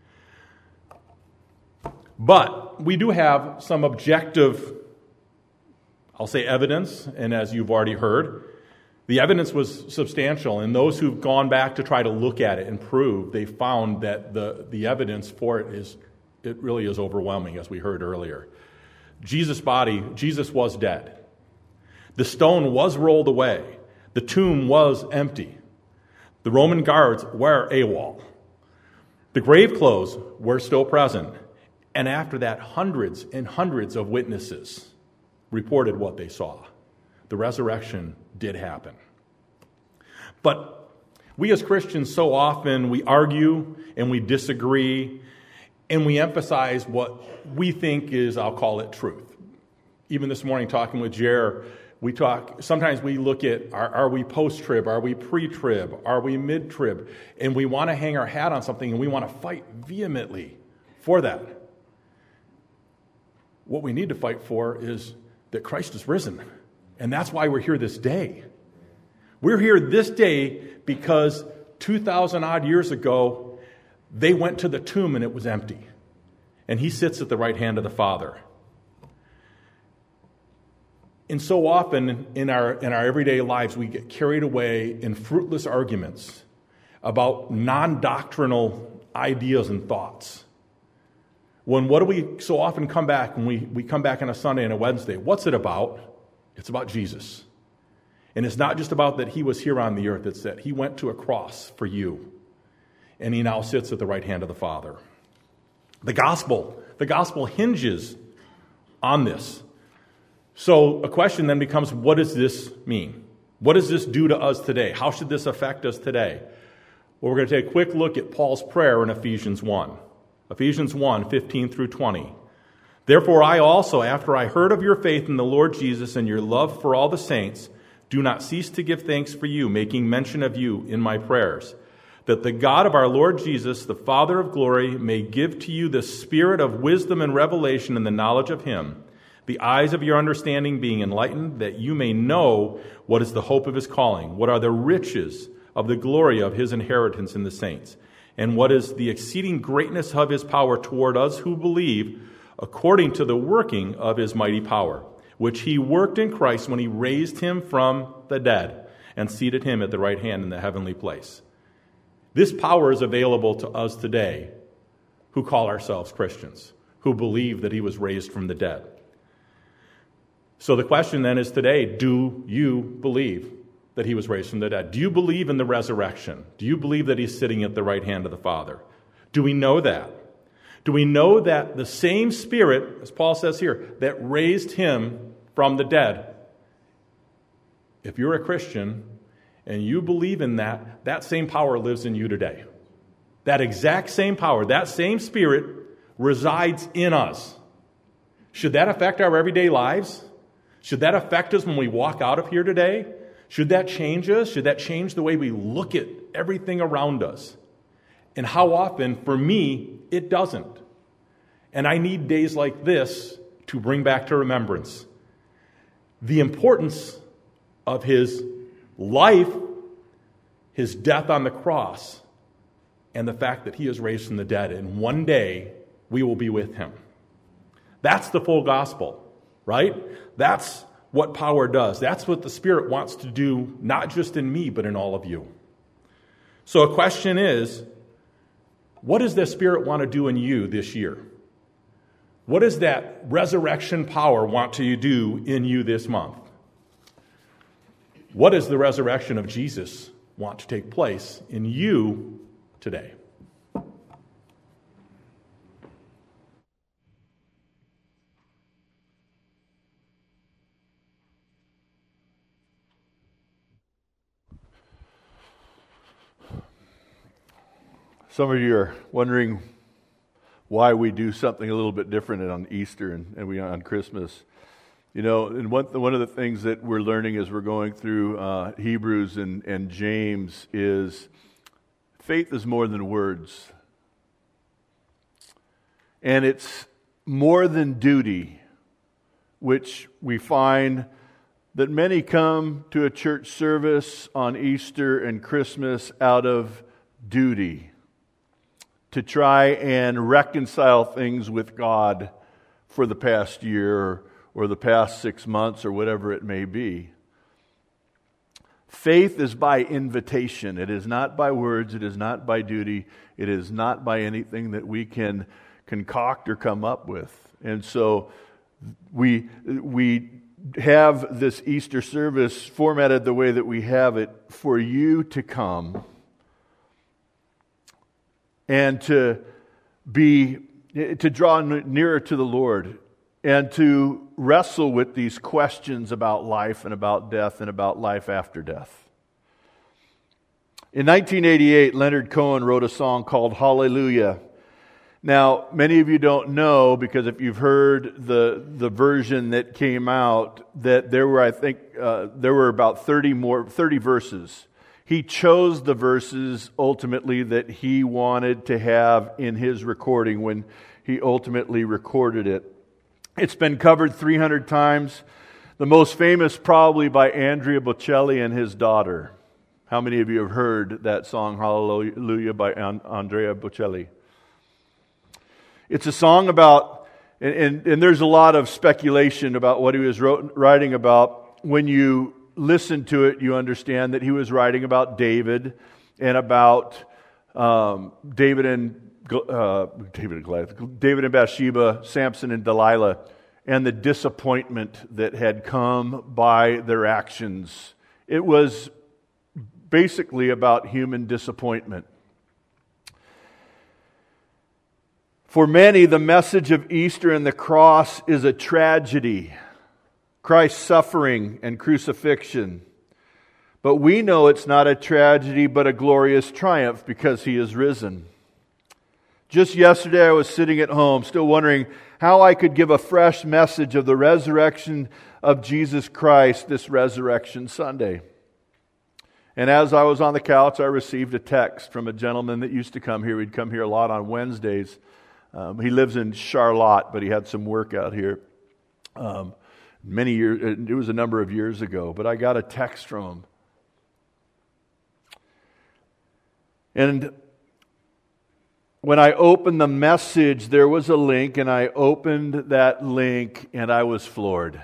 But we do have some objective, I'll say, evidence, and as you've already heard, the evidence was substantial, and those who've gone back to try to look at it and prove, they found that the evidence for it really is overwhelming, as we heard earlier. Jesus' was dead. The stone was rolled away. The tomb was empty. The Roman guards were AWOL. The grave clothes were still present. And after that, hundreds and hundreds of witnesses reported what they saw. The resurrection did happen. But we as Christians, so often we argue and we disagree and we emphasize what we think is, I'll call it, truth. Even this morning talking with Jer, sometimes we look at, are we post-trib, are we pre-trib, are we mid-trib, and we want to hang our hat on something and we want to fight vehemently for that. What we need to fight for is that Christ is risen. And that's why we're here this day. We're here this day because 2,000 odd years ago, they went to the tomb and it was empty. And he sits at the right hand of the Father. And so often in our everyday lives, we get carried away in fruitless arguments about non-doctrinal ideas and thoughts. What do we so often come back, when we come back on a Sunday and a Wednesday, what's it about? It's about Jesus. And it's not just about that he was here on the earth. It's that he went to a cross for you. And he now sits at the right hand of the Father. The gospel hinges on this. So a question then becomes, what does this mean? What does this do to us today? How should this affect us today? Well, we're going to take a quick look at Paul's prayer in Ephesians 1. Ephesians 1, 15 through 20. Therefore I also, after I heard of your faith in the Lord Jesus and your love for all the saints, do not cease to give thanks for you, making mention of you in my prayers, that the God of our Lord Jesus, the Father of glory, may give to you the spirit of wisdom and revelation in the knowledge of him, the eyes of your understanding being enlightened, that you may know what is the hope of his calling, what are the riches of the glory of his inheritance in the saints, and what is the exceeding greatness of his power toward us who believe, according to the working of his mighty power, which he worked in Christ when he raised him from the dead and seated him at the right hand in the heavenly place. This power is available to us today who call ourselves Christians, who believe that he was raised from the dead. So the question then is today, do you believe that he was raised from the dead? Do you believe in the resurrection? Do you believe that he's sitting at the right hand of the Father? Do we know that? Do we know that the same Spirit, as Paul says here, that raised him from the dead, if you're a Christian and you believe in that, that same power lives in you today. That exact same power, that same Spirit resides in us. Should that affect our everyday lives? Should that affect us when we walk out of here today? Should that change us? Should that change the way we look at everything around us? And how often, for me, it doesn't. And I need days like this to bring back to remembrance the importance of his life, his death on the cross, and the fact that he is raised from the dead. And one day, we will be with him. That's the full gospel, right? That's what power does. That's what the Spirit wants to do, not just in me, but in all of you. So a question is, what does the Spirit want to do in you this year? What does that resurrection power want to do in you this month? What does the resurrection of Jesus want to take place in you today? Some of you are wondering why we do something a little bit different on Easter and we on Christmas. You know, and one of the things that we're learning as we're going through Hebrews and James is faith is more than words. And it's more than duty, which we find that many come to a church service on Easter and Christmas out of duty, to try and reconcile things with God for the past year or the past 6 months or whatever it may be. Faith is by invitation. It is not by words. It is not by duty. It is not by anything that we can concoct or come up with. And so we have this Easter service formatted the way that we have it for you to come and to draw nearer to the Lord and to wrestle with these questions about life and about death and about life after death. In 1988, Leonard Cohen wrote a song called Hallelujah. Now, many of you don't know, because if you've heard the version that came out, that there were about 30 verses. He chose the verses ultimately that he wanted to have in his recording when he ultimately recorded it. It's been covered 300 times. The most famous probably by Andrea Bocelli and his daughter. How many of you have heard that song, Hallelujah, by Andrea Bocelli? It's a song about, and there's a lot of speculation about what he was writing about. When you listen to it, you understand that he was writing about David and about David and Bathsheba, Samson and Delilah, and the disappointment that had come by their actions. It was basically about human disappointment. For many, the message of Easter and the cross is a tragedy. Christ's suffering and crucifixion. But we know it's not a tragedy, but a glorious triumph because He is risen. Just yesterday, I was sitting at home, still wondering how I could give a fresh message of the resurrection of Jesus Christ this Resurrection Sunday. And as I was on the couch, I received a text from a gentleman that used to come here. He'd come here a lot on Wednesdays. He lives in Charlotte, but he had some work out here. Many years, it was a number of years ago, but I got a text from him. And when I opened the message, there was a link, and I opened that link, and I was floored.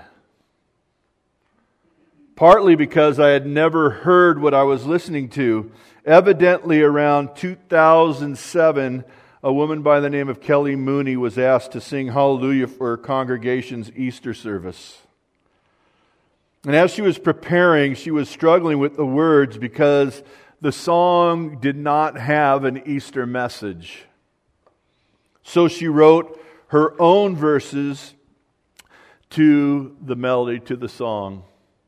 Partly because I had never heard what I was listening to. Evidently, around 2007, a woman by the name of Kelly Mooney was asked to sing Hallelujah for her congregation's Easter service. And as she was preparing, she was struggling with the words because the song did not have an Easter message. So she wrote her own verses to the melody, to the song.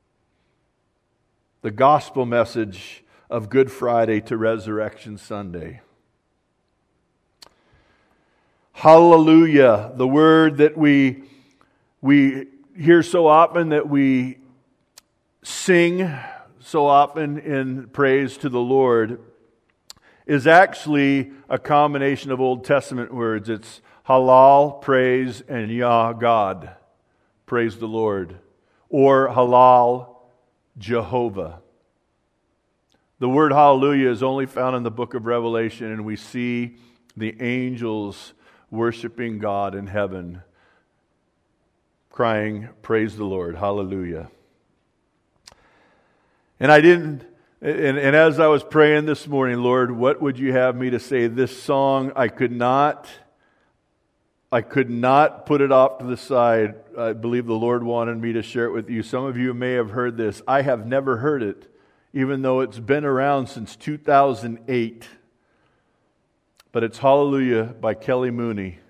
The gospel message of Good Friday to Resurrection Sunday. Hallelujah, the word that we hear so often, that we sing so often in praise to the Lord, is actually a combination of Old Testament words. It's halal, praise, and Yah, God, praise the Lord. Or halal, Jehovah. The word hallelujah is only found in the book of Revelation, and we see the angels worshiping God in heaven, crying, praise the Lord, hallelujah. And as I was praying this morning, Lord, what would you have me to say? This song, I could not put it off to the side. I believe the Lord wanted me to share it with you. Some of you may have heard this. I have never heard it, even though it's been around since 2008. But it's Hallelujah by Kelly Mooney.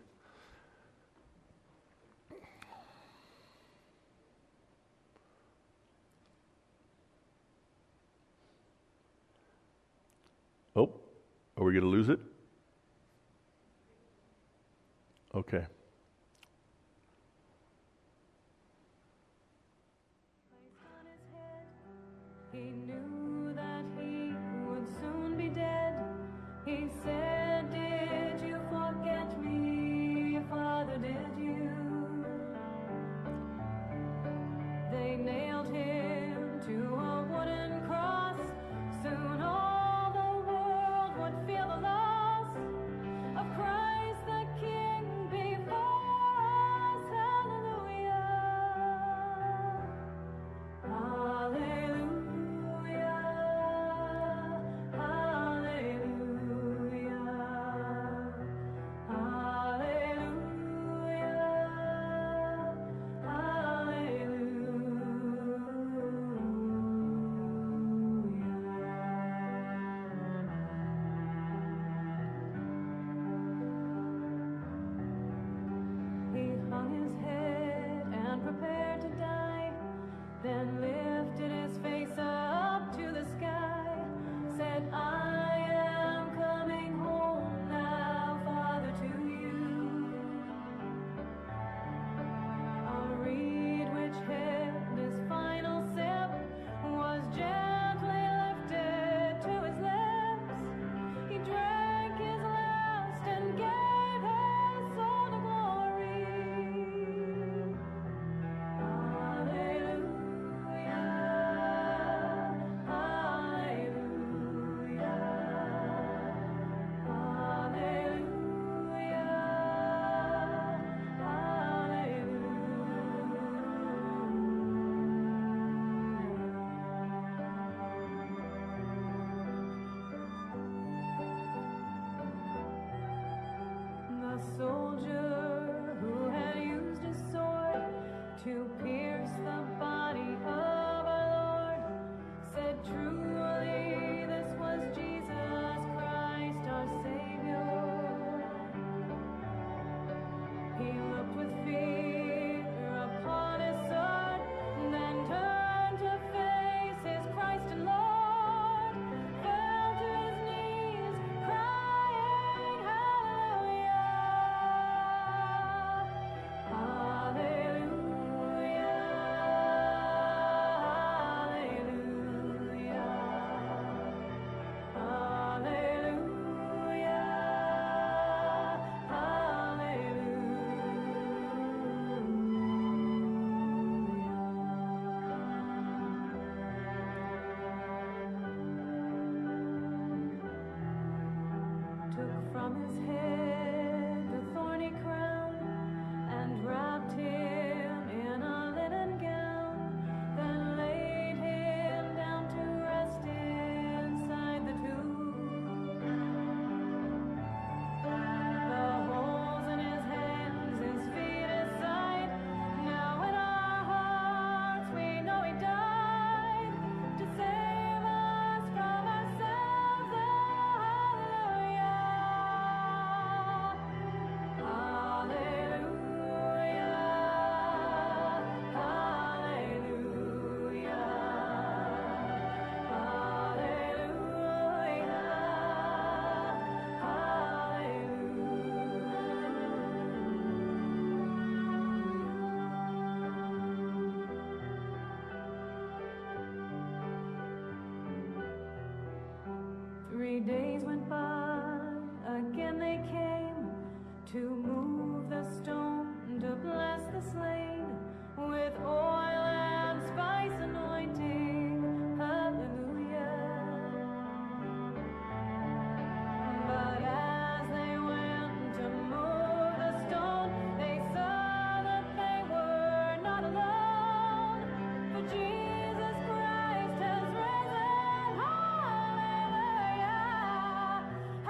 Oh, are we going to lose it? Okay. He knew that he would soon be dead. He said, "Did you forget me, Father, did you?" They nailed him to a wooden cross. Soon all the world would feel the loss of Christ the King before us. Hallelujah. Hallelujah. 3 days went by, again they came to move the stone, to bless the slain with oil and spice anointing. Hallelujah. But as they went to move the stone, they saw that they were not alone, for Jesus Christ has risen. Hallelujah.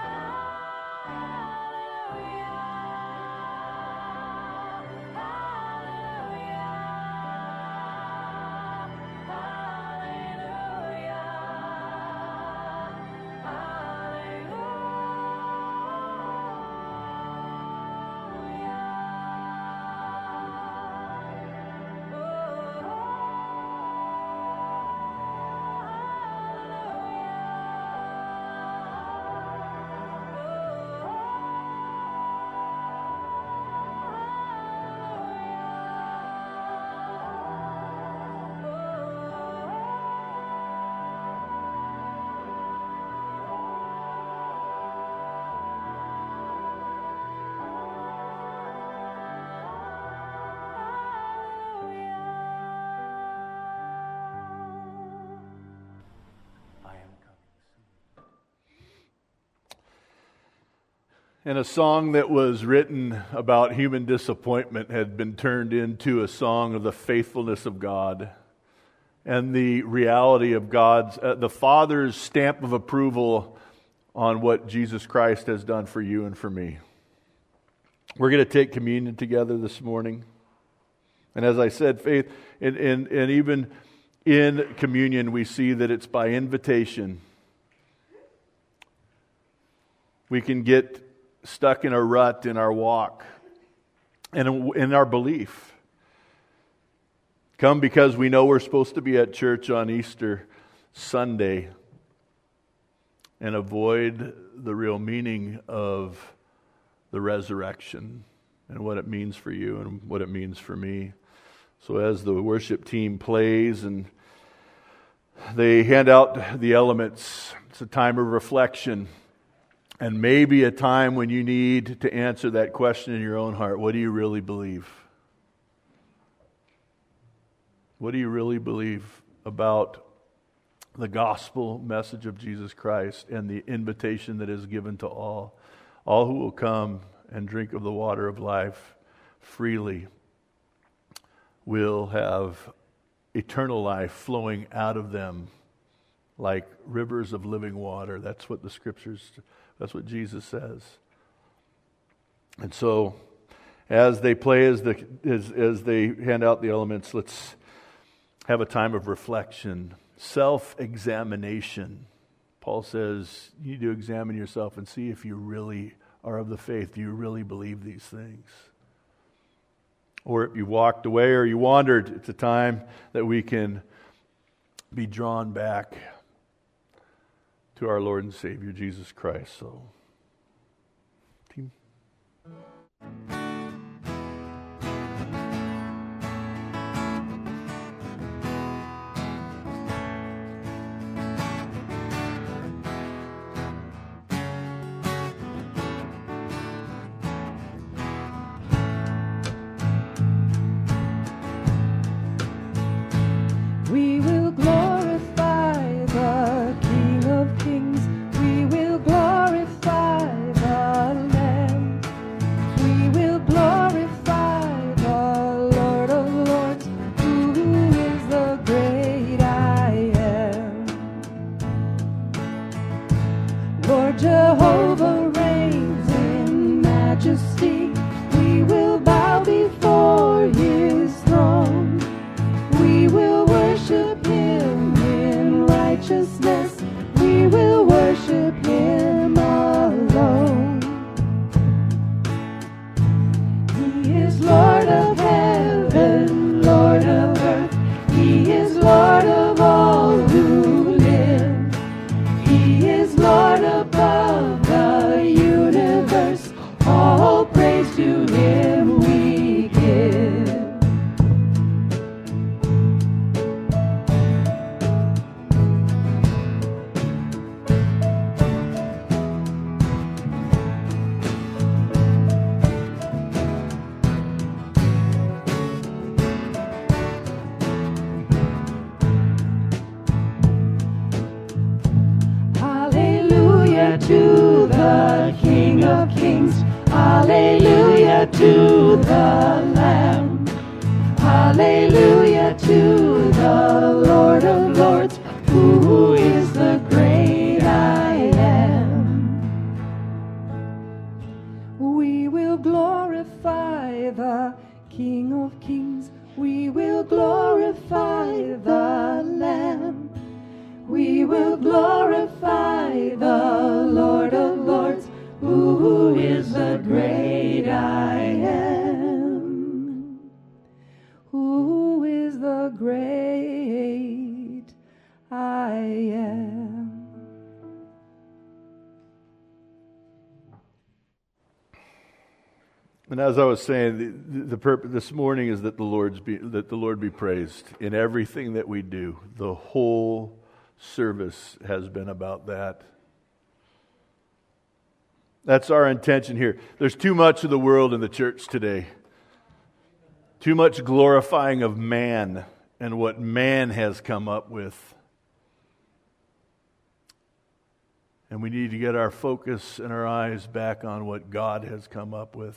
And a song that was written about human disappointment had been turned into a song of the faithfulness of God and the reality of God's, the Father's stamp of approval on what Jesus Christ has done for you and for me. We're going to take communion together this morning. And as I said, faith, and even in communion, we see that it's by invitation. We can get stuck in a rut in our walk and in our belief. Come because we know we're supposed to be at church on Easter Sunday and avoid the real meaning of the resurrection and what it means for you and what it means for me. So as the worship team plays and they hand out the elements, it's a time of reflection. And maybe a time when you need to answer that question in your own heart. What do you really believe? What do you really believe about the gospel message of Jesus Christ and the invitation that is given to all? All who will come and drink of the water of life freely will have eternal life flowing out of them like rivers of living water. That's what the Scriptures, that's what Jesus says. And so, as they play, as they hand out the elements, let's have a time of reflection, self-examination. Paul says, you need to examine yourself and see if you really are of the faith. Do you really believe these things? Or if you walked away or you wandered, it's a time that we can be drawn back to our Lord and Savior, Jesus Christ. So, team. We will glorify the King of Kings. We will glorify the Lamb. We will glorify the Lord of Lords, who is the great I am. Lord Jehovah reigns in majesty. We will bow before His throne. We will worship Him in righteousness. We will worship Him alone. He is Lord of heaven, Lord of earth. He is Lord of all who live. He is Lord above the universe. All praise to Him we give. Hallelujah to the King of Kings. Hallelujah to the Lamb. Hallelujah to the Lord of Lords, who is the great I am. We will glorify the King of Kings. We will glorify the Lamb. We will glorify the Lord of Lords, who is the great I am. Who is the great I am. And as I was saying, the purpose this morning is that the Lord be praised in everything that we do. The whole service has been about that. That's our intention here. There's too much of the world in the church today. Too much glorifying of man and what man has come up with. And we need to get our focus and our eyes back on what God has come up with.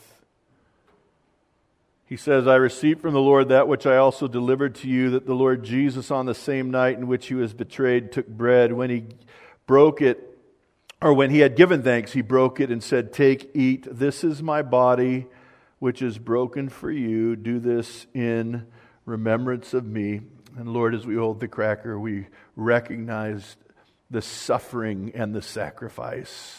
He says, I received from the Lord that which I also delivered to you, that the Lord Jesus on the same night in which he was betrayed took bread. When he broke it, or when he had given thanks, he broke it and said, take, eat, this is my body, which is broken for you. Do this in remembrance of me. And Lord, as we hold the cracker, we recognize the suffering and the sacrifice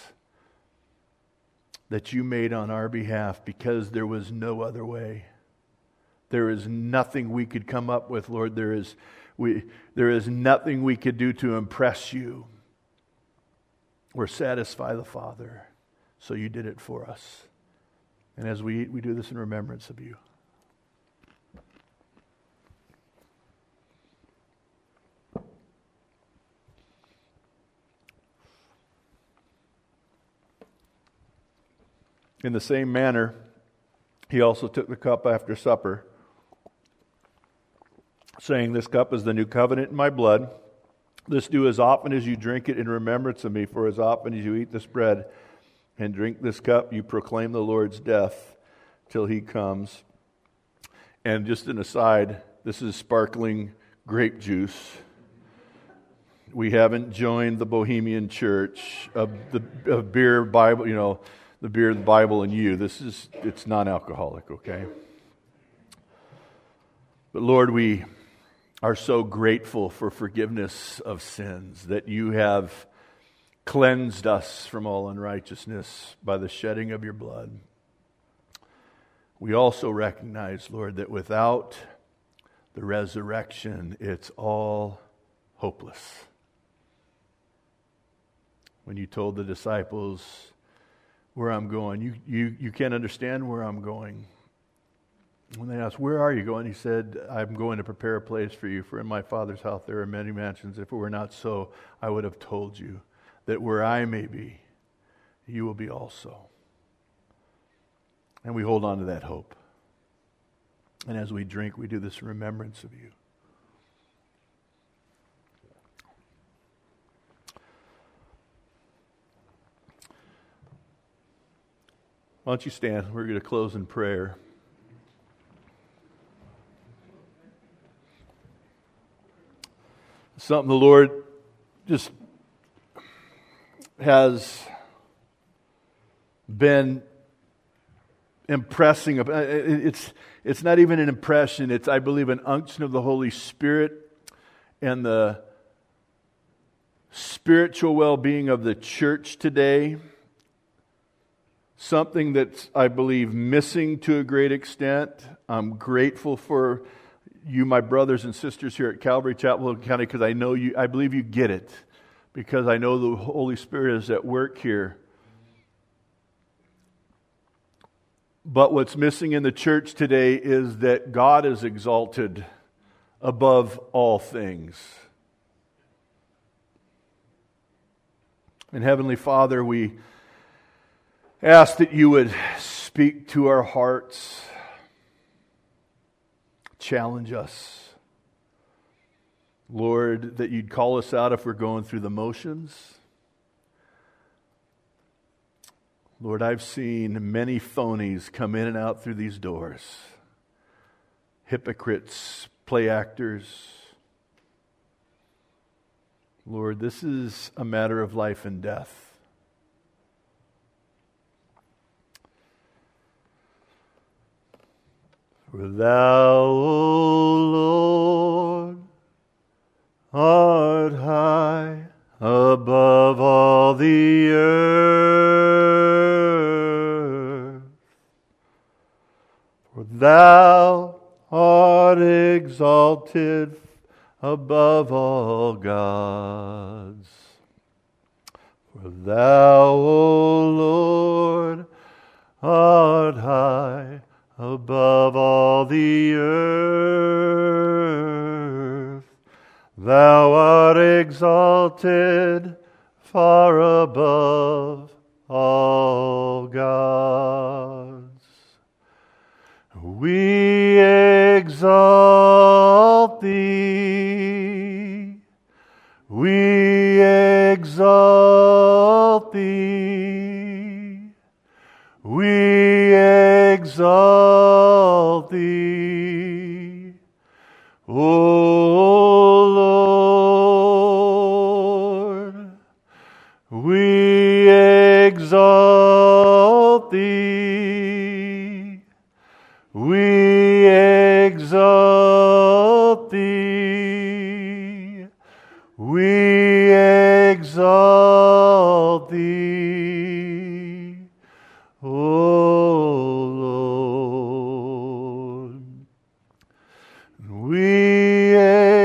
that you made on our behalf, because there was no other way. There is nothing we could come up with, Lord. There is nothing we could do to impress you or satisfy the Father. So you did it for us. And as we eat, we do this in remembrance of you. In the same manner, he also took the cup after supper, saying, this cup is the new covenant in my blood. This do as often as you drink it in remembrance of me. For as often as you eat this bread and drink this cup, you proclaim the Lord's death till he comes. And just an aside, this is sparkling grape juice. We haven't joined the Bohemian Church of beer, Bible, the beer, the Bible, and you. It's non-alcoholic, okay? But Lord, we are so grateful for forgiveness of sins, that you have cleansed us from all unrighteousness by the shedding of your blood. We also recognize, Lord, that without the resurrection, it's all hopeless. When you told the disciples where I'm going, you can't understand where I'm going. When they asked, where are you going? He said, I'm going to prepare a place for you, for in my Father's house there are many mansions. If it were not so, I would have told you that where I may be, you will be also. And we hold on to that hope. And as we drink, we do this in remembrance of you. Why don't you stand? We're going to close in prayer. Something the Lord just has been impressing. It's not even an impression. It's, I believe, an unction of the Holy Spirit and the spiritual well-being of the church today. Something that's, I believe, missing to a great extent. I'm grateful for you, my brothers and sisters here at Calvary Chapel County, because I believe you get it, because I know the Holy Spirit is at work here. But what's missing in the church today is that God is exalted above all things. And Heavenly Father, we ask that you would speak to our hearts, challenge us. Lord, that you'd call us out if we're going through the motions. Lord, I've seen many phonies come in and out through these doors. Hypocrites, play actors. Lord, this is a matter of life and death. For thou, O Lord, art high above all the earth. For thou art exalted above all gods. For thou, O Lord, art high above all the earth. Thou art exalted far above all gods. We exalt thee. We exalt thee. We exalt thee, O Lord. We exalt thee. We exalt thee. We exalt thee, O Lord. We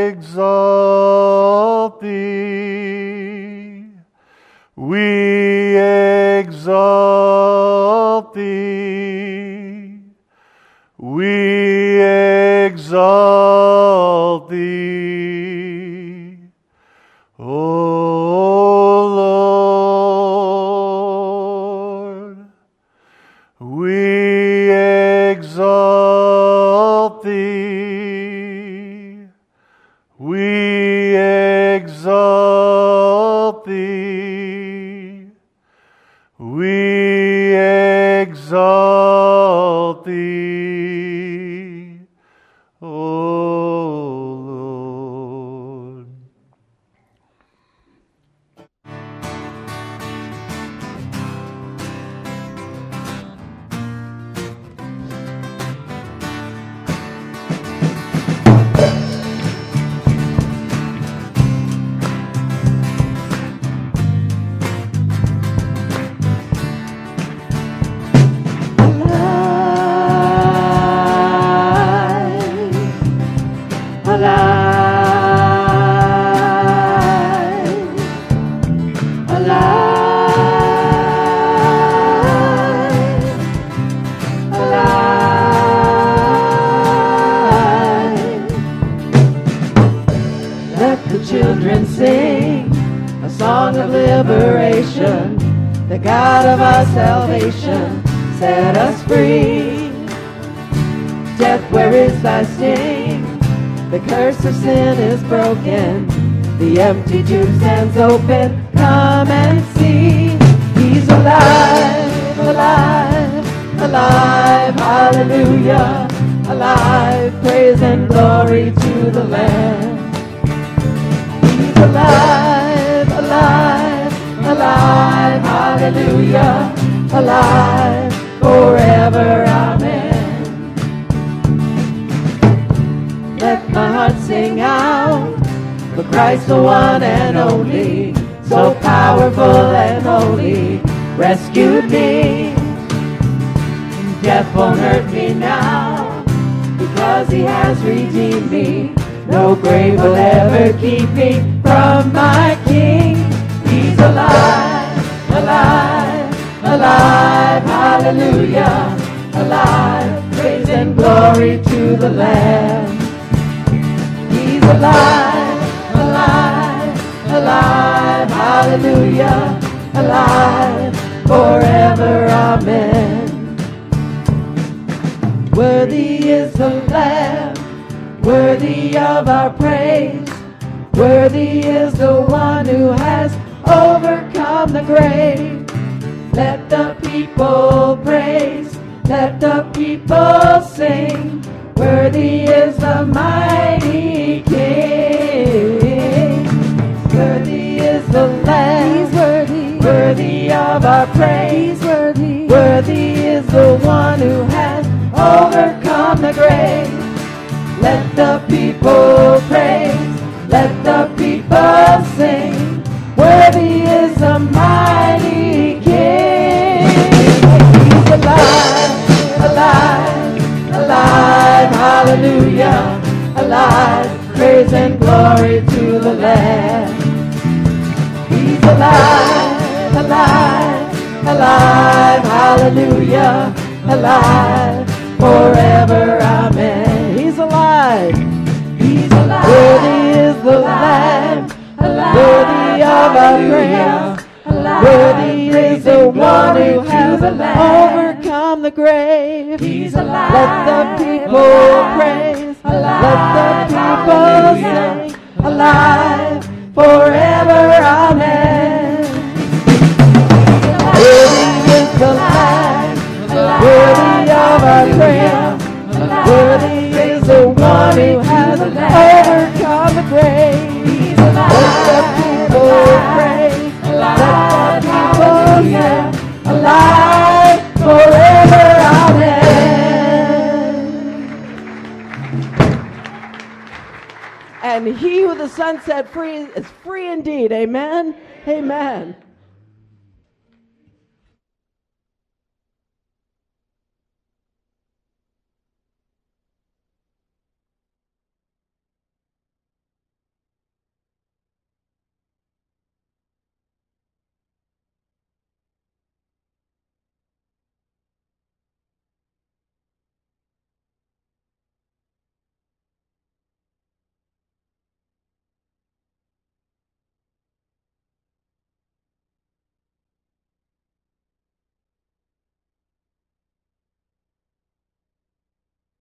exalt thee. We exalt thee. We exalt thee, O Lord. We exalt thee. We exalt thee. We exalt thee, O Lord. Let the children sing a song of liberation. The God of our salvation set us free. Death, where is thy sting? The curse of sin is broken. The empty tomb stands open. Come and see. He's alive, alive, alive. Hallelujah. Alive. Praise and glory to the Lamb. He's alive, alive, alive. Hallelujah. Alive forever. Amen. Let my heart sing out for Christ, the one and only, so powerful and holy, rescued me. Death won't hurt me now, because he has redeemed me. No grave will ever keep me from my King. He's alive, alive, alive, hallelujah, alive, praise and glory to the Lamb. He's alive, alive, alive, hallelujah, alive, forever, amen. Worthy is the Lamb, worthy of our praise. Worthy is the one who has overcome the grave. Let the people people praise. Let the people sing. Worthy is the mighty King. Worthy is the Lamb. He's worthy. Worthy of our praise. He's worthy. Worthy is the one who has overcome the grave. Let the people praise. Let the people sing. Worthy is the mighty King. He's alive, alive, alive. Hallelujah. Alive. Praise and glory to the Lamb. He's alive, alive, alive. Hallelujah. Alive. Forever. Amen. He's alive. He's alive. Worthy is the Lamb. Worthy of our praise. Worthy is the one who has overcome the grave. He's alive. Let the people praise. Let the people sing. Alive forever. Amen. Worthy is the Lamb. Worthy of our praise. Worthy is the one who has overcome the grave. Let the people praise. Let the people sing. Alive forever. Amen. And he who the Son set free is free indeed. Amen. Amen.